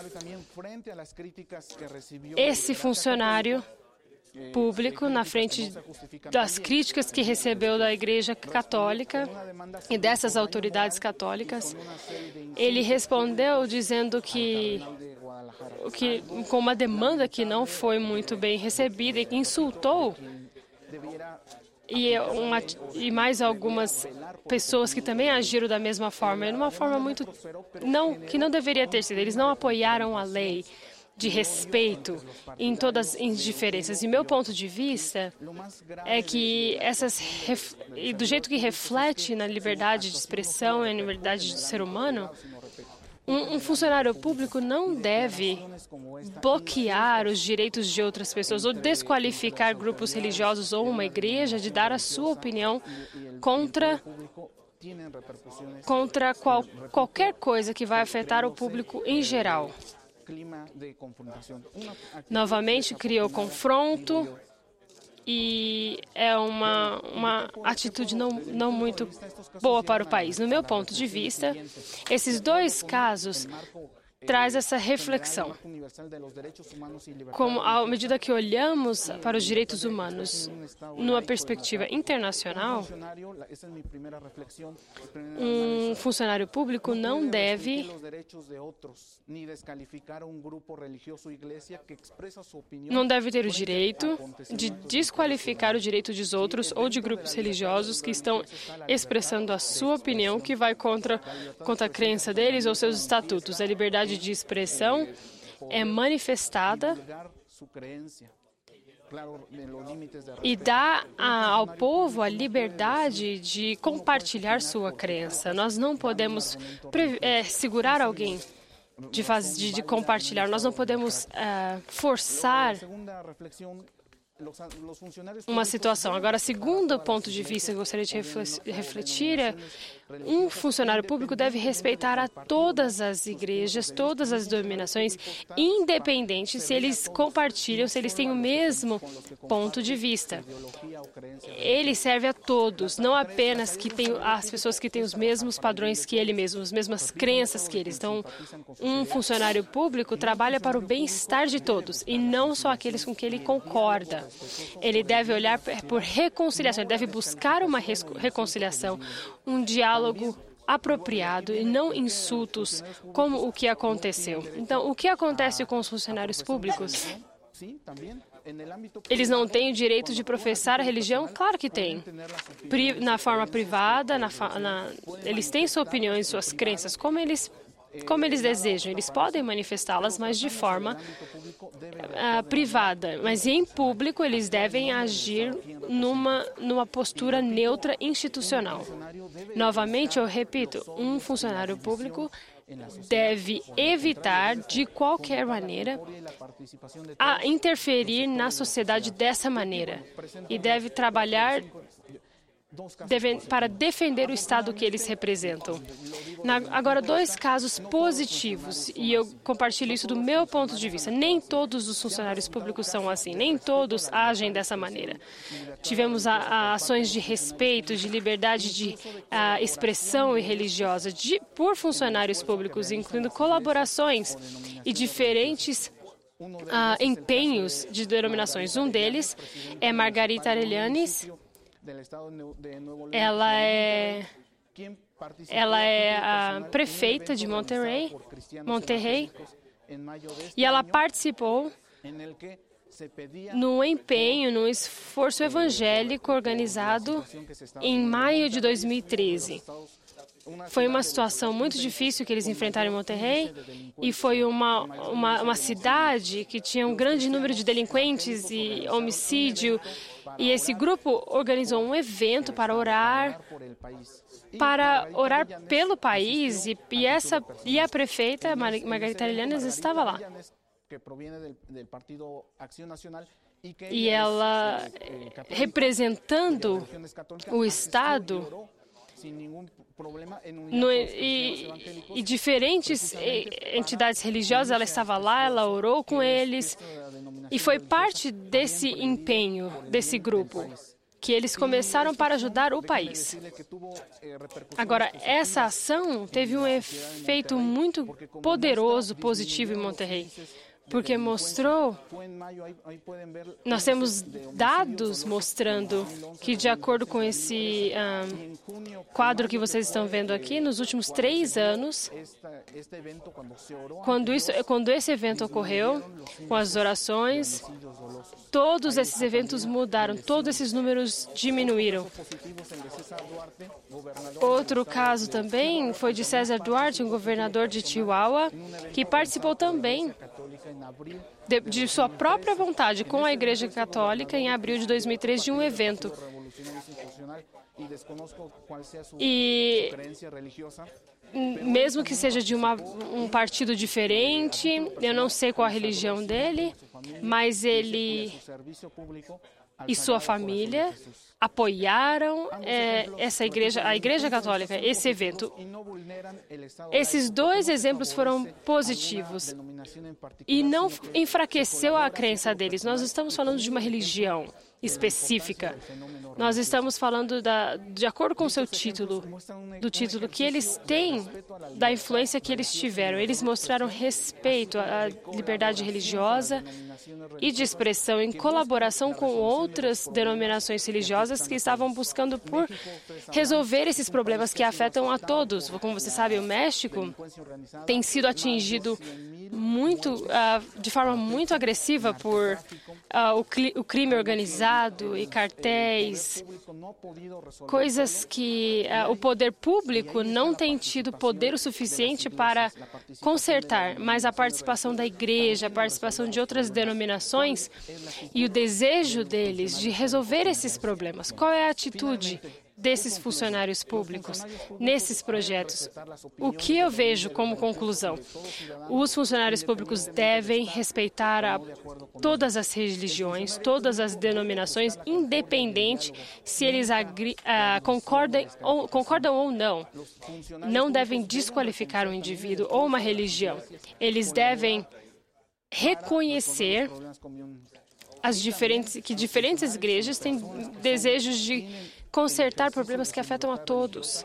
Esse funcionário público, na frente das críticas que recebeu da Igreja Católica e dessas autoridades católicas, ele respondeu dizendo que, que com uma demanda que não foi muito bem recebida e que insultou e, uma, e mais algumas pessoas que também agiram da mesma forma, de uma forma muito não que não deveria ter sido. Eles não apoiaram a lei de respeito em todas as indiferenças. E meu ponto de vista é que essas, e do jeito que reflete na liberdade de expressão e na liberdade do ser humano, um, um funcionário público não deve bloquear os direitos de outras pessoas ou desqualificar grupos religiosos ou uma igreja de dar a sua opinião contra contra qual, qualquer coisa que vai afetar o público em geral. Novamente criou confronto e é uma, uma atitude não, não muito boa para o país. No meu ponto de vista, esses dois casos traz essa reflexão. Como, à medida que olhamos para os direitos humanos numa perspectiva internacional, um funcionário público não deve não deve ter o direito de desqualificar o direito dos outros ou de grupos religiosos que estão expressando a sua opinião que vai contra, contra a crença deles ou seus estatutos. A liberdade de expressão é manifestada e dá a, ao povo a liberdade de compartilhar sua crença. Nós não podemos é, segurar alguém de, faz, de, de compartilhar. Nós não podemos uh, forçar uma situação. Agora, segundo ponto de vista que eu gostaria de refletir é um funcionário público deve respeitar a todas as igrejas, todas as denominações, independente se eles compartilham, se eles têm o mesmo ponto de vista. Ele serve a todos, não apenas que tem as pessoas que têm os mesmos padrões que ele mesmo, as mesmas crenças que eles. Então, um funcionário público trabalha para o bem-estar de todos e não só aqueles com que ele concorda. Ele deve olhar por reconciliação, ele deve buscar uma reconciliação, um diálogo apropriado e não insultos como o que aconteceu. Então, o que acontece com os funcionários públicos? Eles não têm o direito de professar a religião? Claro que têm. Pri, na forma privada, na, na, eles têm suas opiniões, suas crenças, como eles como eles desejam. Eles podem manifestá-las, mas de forma uh, privada. Mas em público, eles devem agir numa, numa postura neutra institucional. Novamente, eu repito, um funcionário público deve evitar, de qualquer maneira, a interferir na sociedade dessa maneira e deve trabalhar deve, para defender o Estado que eles representam. Na, agora, dois casos positivos, e eu compartilho isso do meu ponto de vista. Nem todos os funcionários públicos são assim, nem todos agem dessa maneira. Tivemos a, a ações de respeito, de liberdade de a, expressão e religiosa de, por funcionários públicos, incluindo colaborações e diferentes Uh, empenhos de denominações. Um deles é Margarita Arellanes. Ela é, ela é a prefeita de Monterrey, Monterrey, e ela participou no empenho, no esforço evangélico organizado em maio de dois mil e treze. Foi uma situação muito difícil que eles enfrentaram em Monterrey e foi uma, uma, uma cidade que tinha um grande número de delinquentes e homicídio. E esse grupo organizou um evento para orar, para orar pelo país. E, e, essa, e a prefeita, Margarita Arellanes, estava lá. E ela, representando o Estado, No, e, e diferentes entidades religiosas, ela estava lá, ela orou com eles, e foi parte desse empenho, desse grupo, que eles começaram para ajudar o país. Agora, essa ação teve um efeito muito poderoso, positivo em Monterrey, porque mostrou, nós temos dados mostrando que, de acordo com esse um, quadro que vocês estão vendo aqui, nos últimos três anos, quando, isso, quando esse evento ocorreu, com as orações, todos esses eventos mudaram, todos esses números diminuíram. Outro caso também foi de César Duarte, um governador de Chihuahua, que participou também De, de sua própria vontade, com a Igreja Católica, em abril de dois mil e treze, de um evento. E, mesmo que seja de uma, um partido diferente, eu não sei qual a religião dele, mas ele e sua família apoiaram é, essa igreja, a Igreja Católica, esse evento. Esses dois exemplos foram positivos e não enfraqueceu a crença deles. Nós estamos falando de uma religião específica. Nós estamos falando da, de acordo com o seu título, do título que eles têm, da influência que eles tiveram. Eles mostraram respeito à liberdade religiosa e de expressão em colaboração com outras denominações religiosas que estavam buscando por resolver esses problemas que afetam a todos. Como você sabe, o México tem sido atingido muito, uh, de forma muito agressiva por uh, o, cli o crime organizado e cartéis, coisas que uh, o poder público não tem tido poder o suficiente para consertar, mas a participação da igreja, a participação de outras denominações e o desejo deles de resolver esses problemas. Qual é a atitude desses funcionários públicos nesses projetos? O que eu vejo como conclusão? Os funcionários públicos devem respeitar a, todas as religiões, todas as denominações, independente se eles agri, uh, concordem, ou, concordam ou não. Não devem desqualificar um indivíduo ou uma religião. Eles devem reconhecer as diferentes, que diferentes igrejas têm desejos de consertar problemas que afetam a todos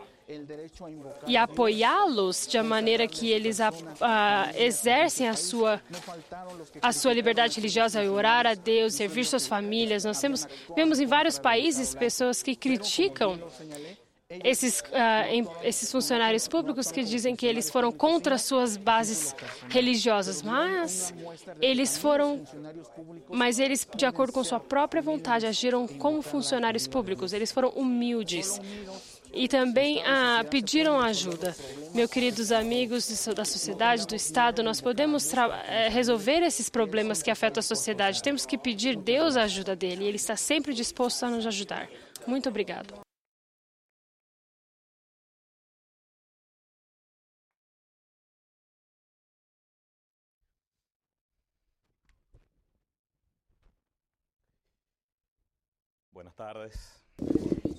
e apoiá-los de maneira que eles a, a, exercem a sua, a sua liberdade religiosa e orar a Deus, servir suas famílias. Nós temos, vemos em vários países pessoas que criticam esses, uh, em, esses funcionários públicos que dizem que eles foram contra suas bases religiosas, mas eles foram, mas eles, de acordo com sua própria vontade, agiram como funcionários públicos. Eles foram humildes e também ah, pediram ajuda. Meus queridos amigos da sociedade, do Estado, nós podemos eh, resolver esses problemas que afetam a sociedade. Temos que pedir Deus a ajuda dele e Ele está sempre disposto a nos ajudar. Muito obrigado.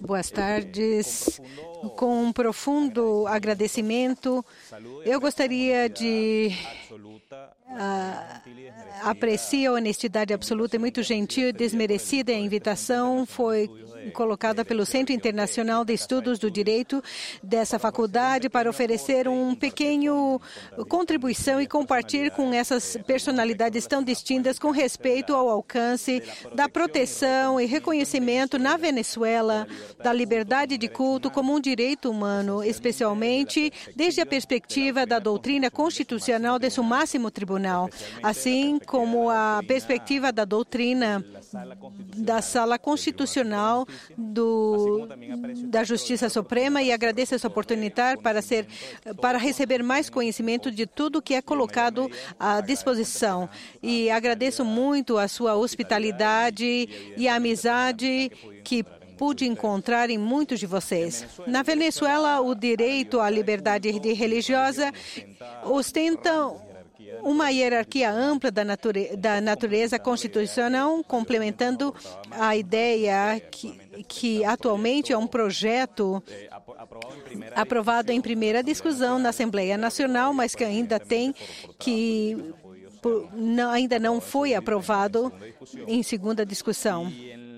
Boas tardes. Com um profundo agradecimento, eu gostaria de uh, apreciar a honestidade absoluta e muito gentil e desmerecida. A invitação foi colocada pelo Centro Internacional de Estudos do Direito dessa faculdade para oferecer um pequeno contribuição e compartilhar com essas personalidades tão distintas com respeito ao alcance da proteção e reconhecimento na Venezuela da liberdade de culto como um direito humano, especialmente desde a perspectiva da doutrina constitucional de seu máximo tribunal, assim como a perspectiva da doutrina da Sala Constitucional do, da Justiça Suprema, e agradeço essa oportunidade para, ser, para receber mais conhecimento de tudo que é colocado à disposição. E agradeço muito a sua hospitalidade e a amizade que pude encontrar em muitos de vocês. Na Venezuela, o direito à liberdade religiosa ostenta uma hierarquia ampla da, nature, da natureza constitucional, complementando a ideia que, que atualmente é um projeto aprovado em primeira discussão na Assembleia Nacional, mas que ainda tem que não, ainda não foi aprovado em segunda discussão.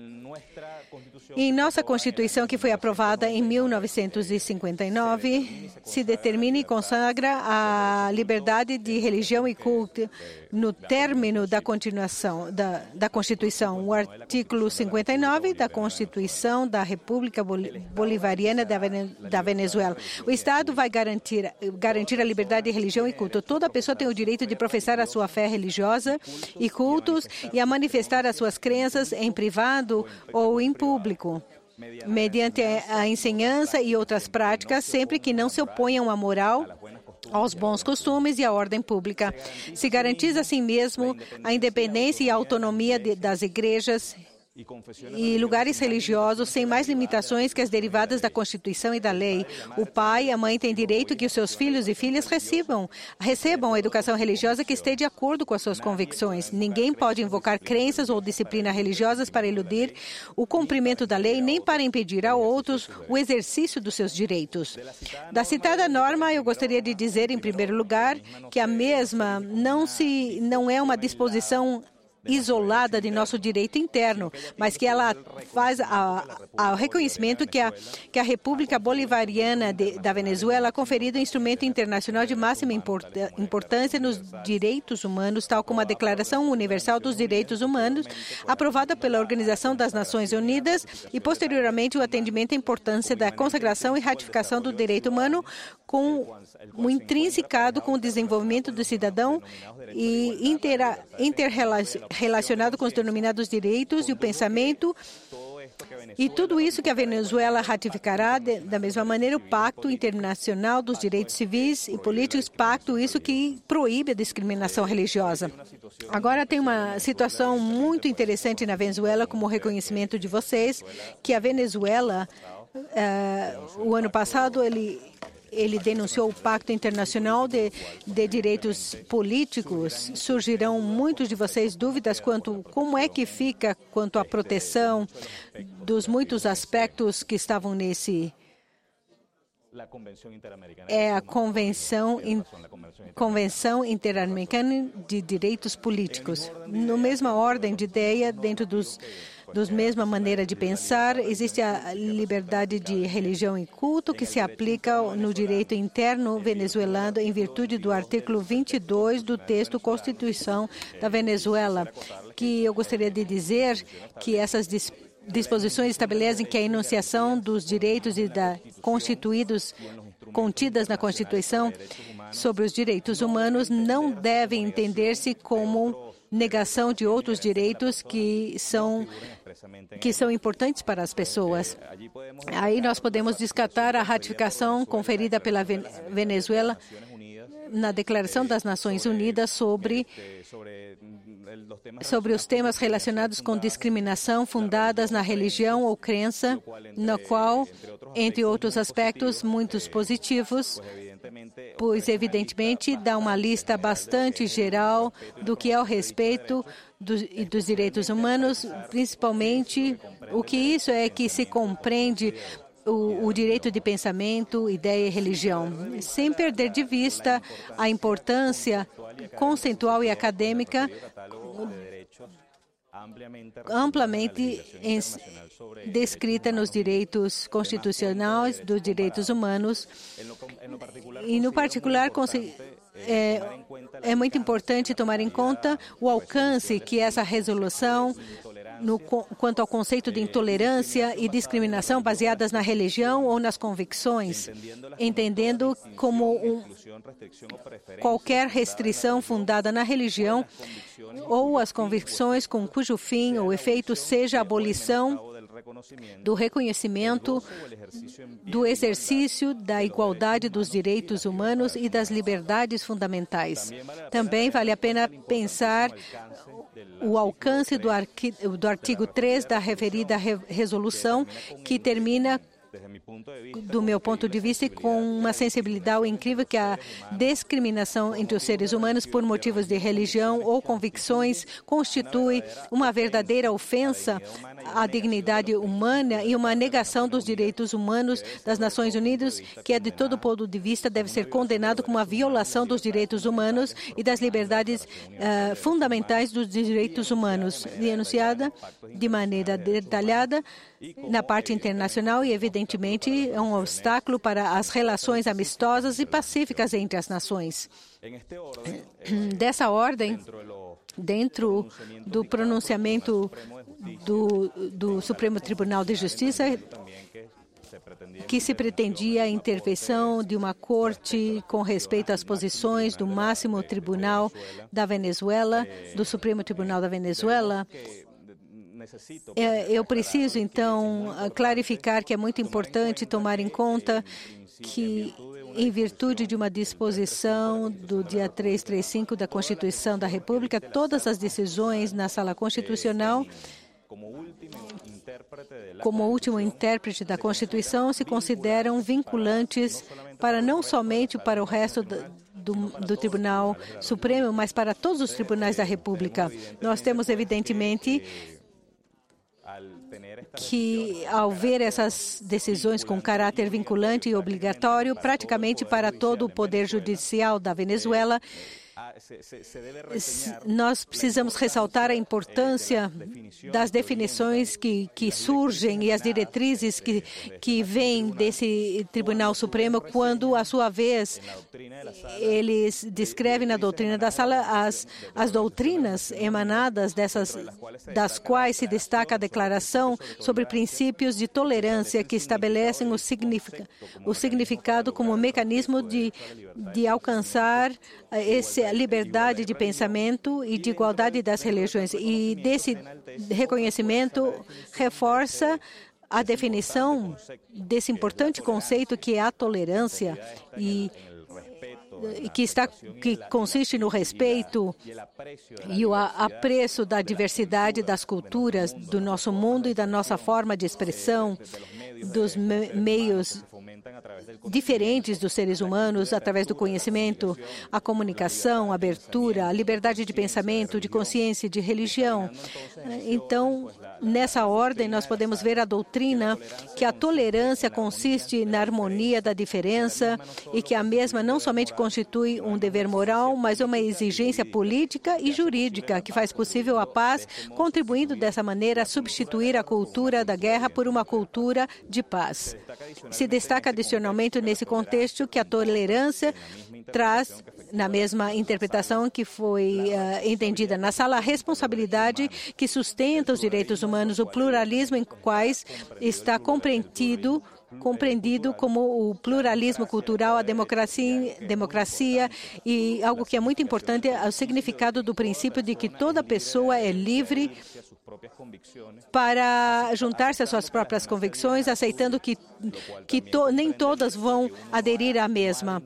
Em nossa Constituição, que foi aprovada em mil novecentos e cinquenta e nove, se determina e consagra a liberdade de religião e culto no término da continuação da, da Constituição. O artigo cinquenta e nove da Constituição da República Bolivariana da Venezuela. O Estado vai garantir, garantir a liberdade de religião e culto. Toda pessoa tem o direito de professar a sua fé religiosa e cultos e a manifestar as suas crenças em privado ou em público, mediante a ensinança e outras práticas, sempre que não se oponham à moral, aos bons costumes e à ordem pública. Se garantiza assim mesmo a independência e a autonomia de, das igrejas e lugares religiosos sem mais limitações que as derivadas da Constituição e da lei. O pai e a mãe têm direito que os seus filhos e filhas recebam, recebam a educação religiosa que esteja de acordo com as suas convicções. Ninguém pode invocar crenças ou disciplinas religiosas para eludir o cumprimento da lei, nem para impedir a outros o exercício dos seus direitos. Da citada norma, eu gostaria de dizer, em primeiro lugar, que a mesma não, se, não é uma disposição isolada de nosso direito interno, mas que ela faz o reconhecimento que a, que a República Bolivariana de, da Venezuela ha conferido um instrumento internacional de máxima importância, importância nos direitos humanos, tal como a Declaração Universal dos Direitos Humanos, aprovada pela Organização das Nações Unidas, e posteriormente o atendimento à importância da consagração e ratificação do direito humano com um intrinsecado com o desenvolvimento do cidadão e intera, interrelacionado com os denominados direitos e o pensamento. E tudo isso que a Venezuela ratificará, de, da mesma maneira, o Pacto Internacional dos Direitos Civis e Políticos, pacto isso que proíbe a discriminação religiosa. Agora tem uma situação muito interessante na Venezuela, como o reconhecimento de vocês, que a Venezuela, uh, o ano passado, ele... Ele denunciou o Pacto Internacional de, de Direitos Políticos. Surgirão muitos de vocês dúvidas quanto como é que fica quanto à proteção dos muitos aspectos que estavam nesse. É a Convenção, in, Convenção Interamericana de Direitos Políticos. Na mesma ordem de ideia, dentro dos Da mesma maneira de pensar, existe a liberdade de religião e culto que se aplica no direito interno venezuelano em virtude do artigo vinte e dois do texto Constituição da Venezuela, que eu gostaria de dizer que essas disposições estabelecem que a enunciação dos direitos e da constituídos contidas na Constituição sobre os direitos humanos não devem entender-se como negação de outros direitos que são que são importantes para as pessoas. Aí nós podemos descartar a ratificação conferida pela Venezuela na Declaração das Nações Unidas sobre sobre os temas relacionados com discriminação fundadas na religião ou crença, na qual, entre outros aspectos muitos positivos, pois, evidentemente, dá uma lista bastante geral do que é o respeito dos, dos direitos humanos, principalmente O que isso é que se compreende o, o direito de pensamento, ideia e religião, sem perder de vista a importância conceitual e acadêmica amplamente descrita nos direitos constitucionais dos direitos humanos e, no particular, é, é muito importante tomar em conta o alcance que essa resolução No, quanto ao conceito de intolerância e discriminação baseadas na religião ou nas convicções, entendendo como um, qualquer restrição fundada na religião ou as convicções com cujo fim ou efeito seja a abolição do reconhecimento do exercício da igualdade dos direitos humanos e das liberdades fundamentais. Também vale a pena pensar o alcance do, arqui, do artigo três da referida re, resolução, que termina, do meu ponto de vista, com uma sensibilidade incrível, que a discriminação entre os seres humanos por motivos de religião ou convicções constitui uma verdadeira ofensa à dignidade humana e uma negação dos direitos humanos das Nações Unidas, que é de todo ponto de vista deve ser condenado como uma violação dos direitos humanos e das liberdades uh, fundamentais dos direitos humanos, e enunciada de maneira detalhada na parte internacional e, evidentemente, é um obstáculo para as relações amistosas e pacíficas entre as nações. Dessa ordem, dentro do pronunciamento do, do Supremo Tribunal de Justiça, que se pretendia a intervenção de uma corte com respeito às posições do máximo tribunal da Venezuela, do Supremo Tribunal da Venezuela, eu preciso, então, clarificar que é muito importante tomar em conta que, em virtude de uma disposição do dia trezentos e trinta e cinco da Constituição da República, todas as decisões na Sala Constitucional, como último intérprete da Constituição, se consideram vinculantes para não somente para o resto da Do, do Tribunal Supremo, mas para todos os tribunais da República. Nós temos, evidentemente, que, ao ver essas decisões com caráter vinculante e obrigatório, praticamente para todo o poder judicial da Venezuela, nós precisamos ressaltar a importância das definições que, que surgem e as diretrizes que, que vêm desse Tribunal Supremo, quando, a sua vez, eles descrevem na doutrina da sala as, as doutrinas emanadas dessas, das quais se destaca a Declaração sobre Princípios de Tolerância, que estabelecem o, significa, o significado como mecanismo de, de alcançar esse, a liberdade de pensamento e de igualdade das religiões. E desse reconhecimento reforça a definição desse importante conceito que é a tolerância e que está que consiste no respeito e o apreço da diversidade das culturas do nosso mundo e da nossa forma de expressão, dos me- meios diferentes dos seres humanos através do conhecimento, a comunicação, a abertura, a liberdade de pensamento, de consciência, de religião. Então, nessa ordem, nós podemos ver a doutrina que a tolerância consiste na harmonia da diferença e que a mesma não somente constitui um dever moral, mas uma exigência política e jurídica que faz possível a paz, contribuindo dessa maneira a substituir a cultura da guerra por uma cultura de paz. Se destaca adicionalmente nesse contexto que a tolerância traz, na mesma interpretação que foi uh, entendida na sala, a responsabilidade que sustenta os direitos humanos, o pluralismo em quais está compreendido compreendido como o pluralismo cultural, a democracia, democracia e algo que é muito importante, é o significado do princípio de que toda pessoa é livre para juntar-se às suas próprias convicções, aceitando que, que to, nem todas vão aderir à mesma.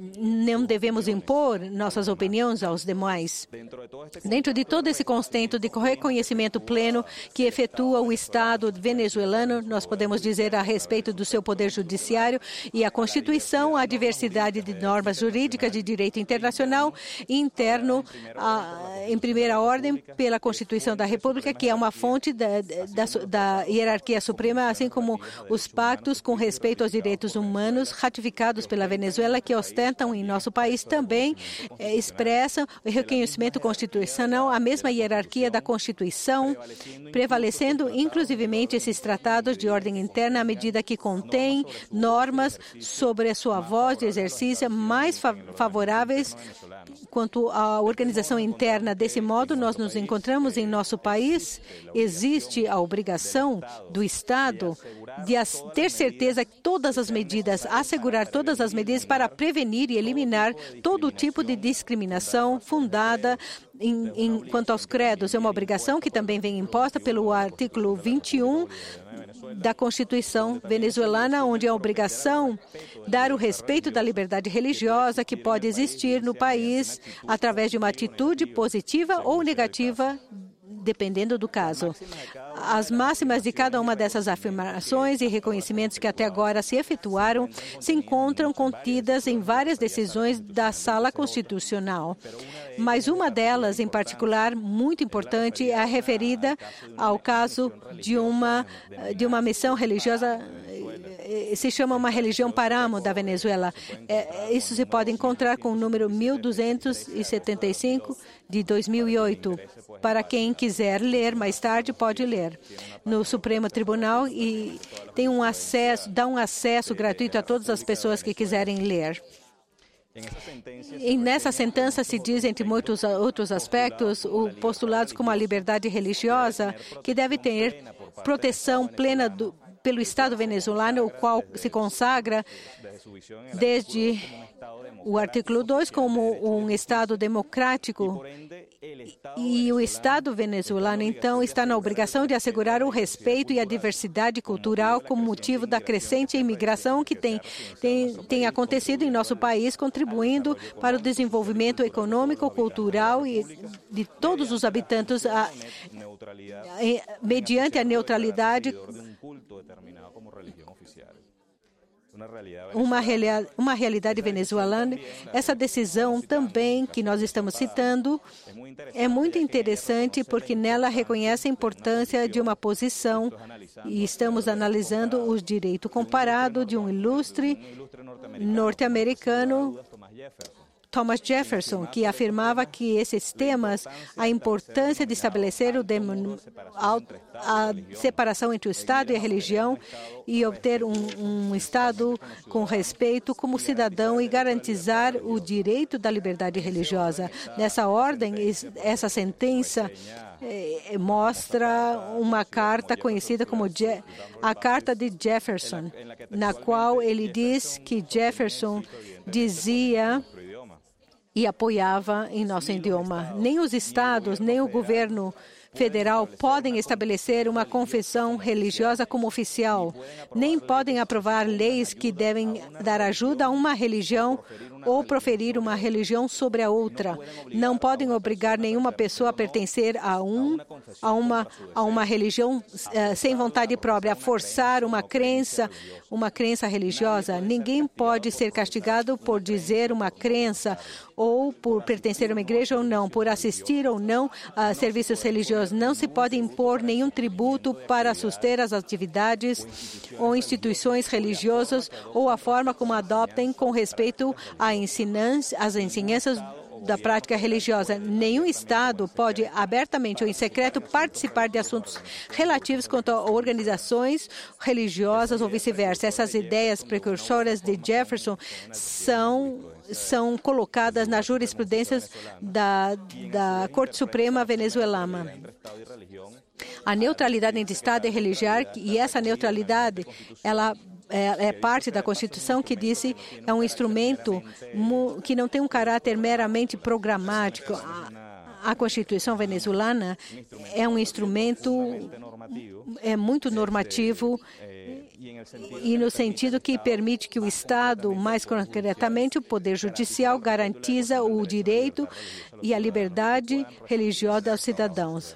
não devemos impor nossas opiniões aos demais. Dentro de todo esse contexto de reconhecimento pleno que efetua o Estado venezuelano, nós podemos dizer a respeito do seu poder judiciário e a Constituição, a diversidade de normas jurídicas de direito internacional e interno, a, em primeira ordem, pela Constituição da República, que é uma fonte da, da, da hierarquia suprema, assim como os pactos com respeito aos direitos humanos ratificados pela Venezuela, que ostentam em nosso país, também eh, expressam o reconhecimento constitucional, a mesma hierarquia da Constituição, prevalecendo inclusivemente esses tratados de ordem interna à medida que contêm normas sobre a sua voz de exercício mais fa favoráveis quanto à organização interna. Desse modo, nós nos encontramos em nosso país. Existe a obrigação do Estado de ter certeza que todas as medidas, assegurar todas as medidas para prevenir e eliminar todo tipo de discriminação fundada em, em quanto aos credos. É uma obrigação que também vem imposta pelo artigo vinte e um da Constituição venezuelana, onde é a obrigação dar o respeito da liberdade religiosa que pode existir no país através de uma atitude positiva ou negativa, dependendo do caso. As máximas de cada uma dessas afirmações e reconhecimentos que até agora se efetuaram se encontram contidas em várias decisões da Sala Constitucional. Mas uma delas, em particular, muito importante, é a referida ao caso de uma, de uma missão religiosa, se chama uma religião Paramo da Venezuela. É, isso se pode encontrar com o número mil duzentos e setenta e cinco de dois mil e oito. Para quem quiser ler mais tarde, pode ler no Supremo Tribunal e tem um acesso, dá um acesso gratuito a todas as pessoas que quiserem ler. E nessa sentença se diz, entre muitos outros aspectos, o postulados como a liberdade religiosa, que deve ter proteção plena do, pelo Estado venezuelano, o qual se consagra desde o artigo dois como um Estado democrático. E o Estado venezuelano, então, está na obrigação de assegurar o respeito e a diversidade cultural como motivo da crescente imigração que tem, tem, tem acontecido em nosso país, contribuindo para o desenvolvimento econômico, cultural e de todos os habitantes, a, a, mediante a neutralidade. Uma, reali uma realidade venezuelana. Essa decisão também que nós estamos citando é muito interessante porque nela reconhece a importância de uma posição e estamos analisando o direito comparado de um ilustre norte-americano, Thomas Jefferson, que afirmava que esses temas, a importância de estabelecer o a separação entre o Estado e a religião e obter um, um Estado com respeito como cidadão e garantizar o direito da liberdade religiosa. Nessa ordem, essa sentença eh, mostra uma carta conhecida como Je a Carta de Jefferson, na qual ele diz que Jefferson dizia e apoiava em nosso idioma. Nem os estados, nem o governo federal podem estabelecer uma confissão religiosa como oficial, nem podem aprovar leis que devem dar ajuda a uma religião ou proferir uma religião sobre a outra. Não podem obrigar nenhuma pessoa a pertencer a, um, a, uma, a uma religião uh, sem vontade própria, a forçar uma crença, uma crença religiosa. Ninguém pode ser castigado por dizer uma crença ou por pertencer a uma igreja ou não, por assistir ou não a serviços religiosos. Não se pode impor nenhum tributo para suster as atividades ou instituições religiosas ou a forma como adoptem com respeito às ensinanças da prática religiosa. Nenhum Estado pode, abertamente ou em secreto, participar de assuntos relativos quanto a organizações religiosas ou vice-versa. Essas ideias precursoras de Jefferson são são colocadas na jurisprudência da, da Corte Suprema venezuelana. A neutralidade entre Estado e religião, e essa neutralidade, ela é, é parte da Constituição que disse é um instrumento que não tem um caráter meramente programático. A, a Constituição venezuelana é um instrumento é muito normativo e no sentido que permite que o Estado, mais concretamente o Poder Judicial, garantiza o direito e a liberdade religiosa aos cidadãos.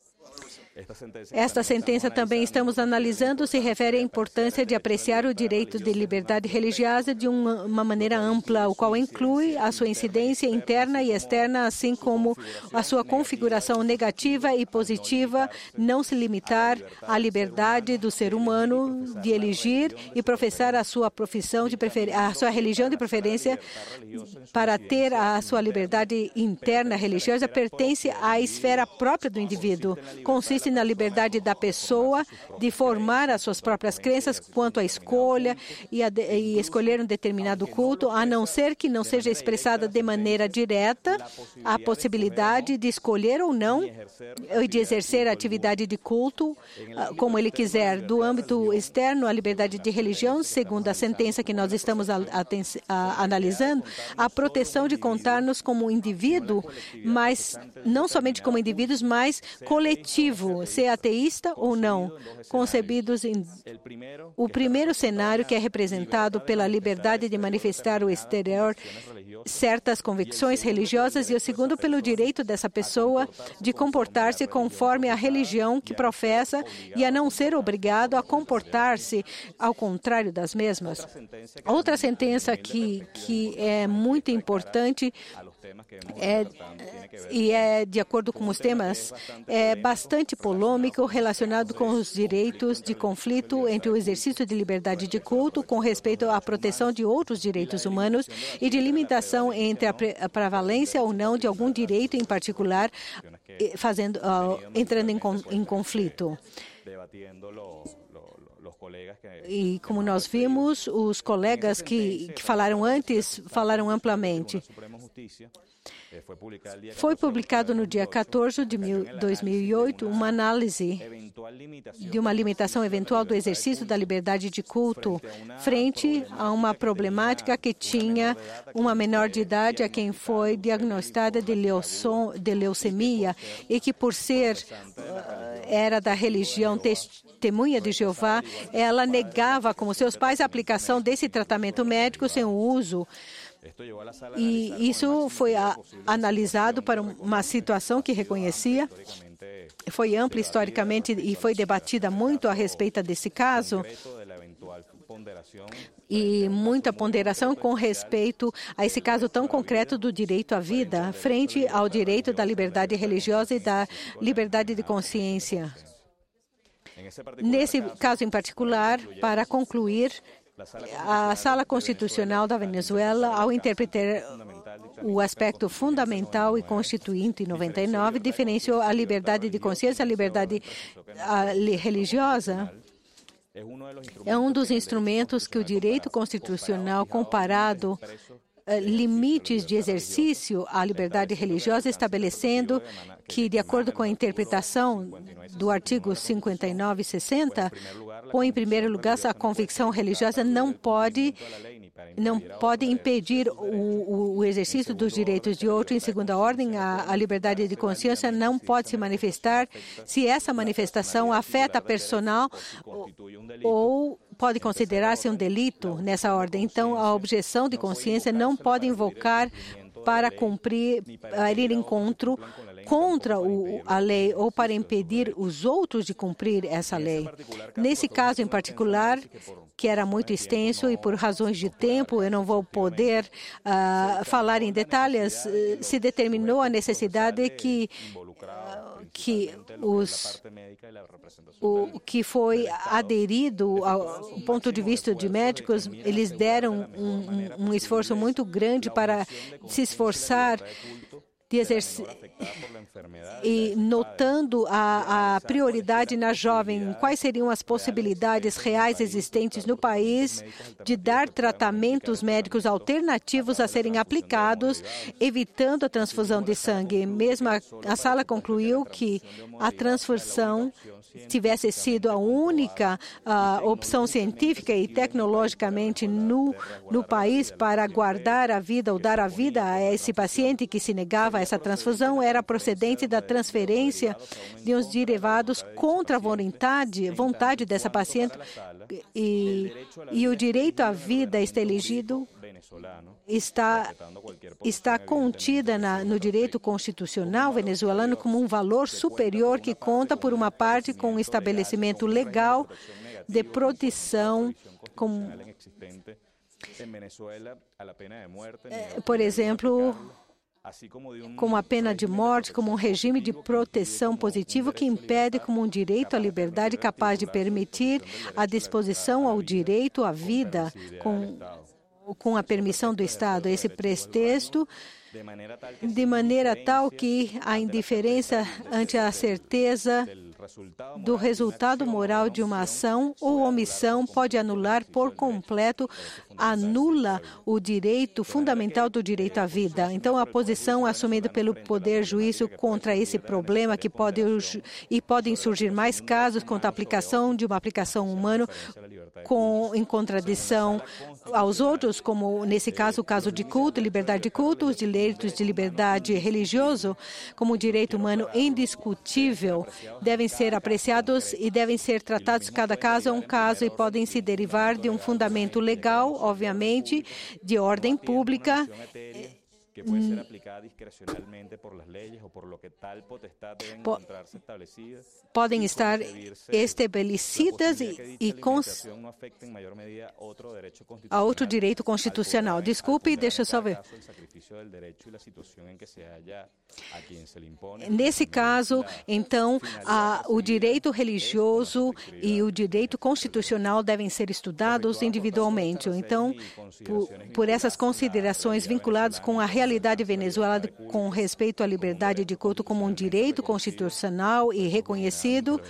Esta sentença também estamos analisando se refere à importância de apreciar o direito de liberdade religiosa de uma, uma maneira ampla, o qual inclui a sua incidência interna e externa, assim como a sua configuração negativa e positiva, não se limitar à liberdade do ser humano de elegir e professar a sua profissão de prefer... a sua religião de preferência para ter a sua liberdade interna religiosa pertence à esfera própria do indivíduo. Consiste na liberdade da pessoa de formar as suas próprias crenças quanto à escolha e, a de, e escolher um determinado culto, a não ser que não seja expressada de maneira direta a possibilidade de escolher ou não e de exercer a atividade de culto como ele quiser. Do âmbito externo, a liberdade de religião, segundo a sentença que nós estamos a, a, a, analisando, a proteção de contar-nos como indivíduo, mas não somente como indivíduos, mas coletivo, ser ateísta ou não, concebidos em o primeiro cenário que é representado pela liberdade de manifestar ao exterior certas convicções religiosas e o segundo pelo direito dessa pessoa de comportar-se conforme a religião que professa e a não ser obrigado a comportar-se ao contrário das mesmas. Outra sentença que, que é muito importante É, e é, de acordo com os temas, é bastante polêmico relacionado com os direitos de conflito entre o exercício de liberdade de culto com respeito à proteção de outros direitos humanos e de limitação entre a, pre, a prevalência ou não de algum direito em particular, fazendo, uh, entrando em, em conflito. E, como nós vimos, os colegas que, que falaram antes falaram amplamente. Foi publicado no dia quatorze de dois mil e oito uma análise de uma limitação eventual do exercício da liberdade de culto frente a uma problemática que tinha uma menor de idade a quem foi diagnosticada de, leucom, de leucemia e que, por ser era da religião Testemunha de Jeová, ela negava, como seus pais, a aplicação desse tratamento médico sem o uso. E isso foi a, analisado para uma situação que reconhecia, foi ampla historicamente e foi debatida muito a respeito desse caso, e muita ponderação com respeito a esse caso tão concreto do direito à vida, frente ao direito da liberdade religiosa e da liberdade de consciência. Nesse caso em particular, para concluir, a Sala Constitucional da Venezuela, ao interpretar o aspecto fundamental e constituinte em noventa e nove, diferenciou a liberdade de consciência, a liberdade religiosa. É um dos instrumentos que o direito constitucional comparado limites de exercício à liberdade religiosa, estabelecendo que, de acordo com a interpretação do artigo cinquenta e nove e sessenta, põe em primeiro lugar a convicção religiosa não pode não pode impedir o, o exercício dos direitos de outro. Em segunda ordem, a, a liberdade de consciência não pode se manifestar se essa manifestação afeta a personal ou, ou pode considerar-se um delito nessa ordem. Então, a objeção de consciência não pode invocar para cumprir, para ir encontro contra o, a lei ou para impedir os outros de cumprir essa lei. Nesse caso em particular, que era muito extenso e por razões de tempo eu não vou poder uh, falar em detalhes, uh, se determinou a necessidade que uh, que os o que foi aderido ao ponto de vista de médicos, eles deram um, um, um esforço muito grande para se esforçar de exercer, e notando a, a prioridade na jovem, quais seriam as possibilidades reais existentes no país de dar tratamentos médicos alternativos a serem aplicados, evitando a transfusão de sangue. Mesmo a, a sala concluiu que a transfusão tivesse sido a única uh, opção científica e tecnologicamente no, no país para guardar a vida ou dar a vida a esse paciente que se negava essa transfusão era procedente da transferência de uns derivados contra a vontade, vontade dessa paciente e, e o direito à vida está elegido está, está contida na, no direito constitucional venezuelano como um valor superior que conta, por uma parte, com um estabelecimento legal de proteção, com, por exemplo, como a pena de morte, como um regime de proteção positivo que impede como um direito à liberdade capaz de permitir a disposição ao direito à vida com, com a permissão do Estado. Esse pretexto, de maneira tal que a indiferença ante a certeza do resultado moral de uma ação ou omissão pode anular por completo, anula o direito fundamental do direito à vida. Então, a posição assumida pelo Poder Juízo contra esse problema, que pode, e podem surgir mais casos contra a aplicação de uma aplicação humana com, em contradição aos outros, como nesse caso o caso de culto, liberdade de culto, os direitos de liberdade religioso, como direito humano indiscutível, devem ser apreciados e devem ser tratados, cada caso é um caso, e podem se derivar de um fundamento legal, obviamente, de ordem pública, que pode ser aplicada discrecionalmente por las leyes ou por lo que tal potestad deben encontrarse establecidas. Podem estar estabelecidas e, e cons... a outro direito constitucional. Desculpe, deixa eu só ver. Nesse caso, então, a, o direito religioso e o direito constitucional devem ser estudados individualmente. Então, por, por essas considerações vinculadas com a realidade venezuelana com respeito à liberdade de culto como um direito constitucional e reconhecido.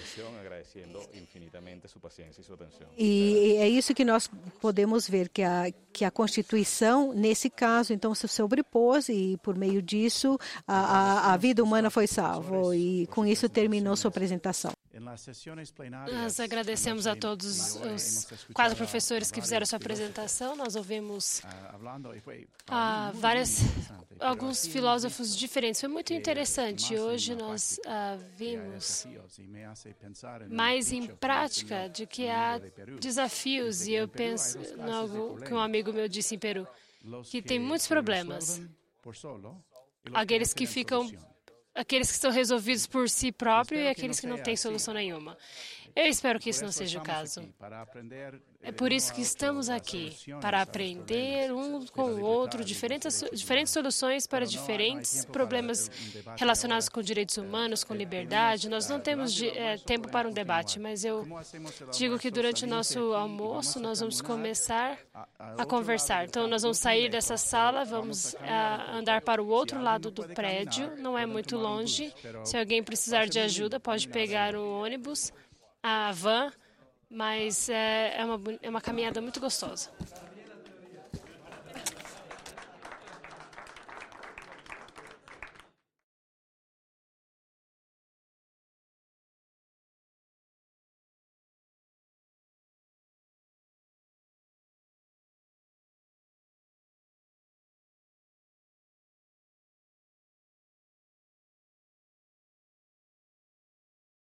E é isso que nós podemos ver, que a, que a Constituição, nesse caso, então, se sobrepôs e, por meio disso, a, a, a vida humana foi salva. E, com isso, terminou sua apresentação. Nós agradecemos a todos os quatro professores que fizeram sua apresentação. Nós ouvimos ah, várias, alguns filósofos diferentes. Foi muito interessante. Hoje nós ah, vimos mais em prática de que há desafios, e eu penso em algo que um amigo meu disse em Peru, que tem muitos problemas. Aqueles que ficam Aqueles que estão resolvidos por si próprio e aqueles que não têm solução nenhuma. Eu espero que isso não seja o caso. É por isso que estamos aqui, para aprender um com o outro diferentes, diferentes soluções para diferentes problemas relacionados com direitos humanos, com liberdade. Nós não temos de, é, tempo para um debate, mas eu digo que durante o nosso almoço nós vamos começar a conversar. Então, nós vamos sair dessa sala, vamos a, andar para o outro lado do prédio, não é muito longe. Se alguém precisar de ajuda, pode pegar o ônibus, a van, mas é, é, uma, é uma caminhada muito gostosa.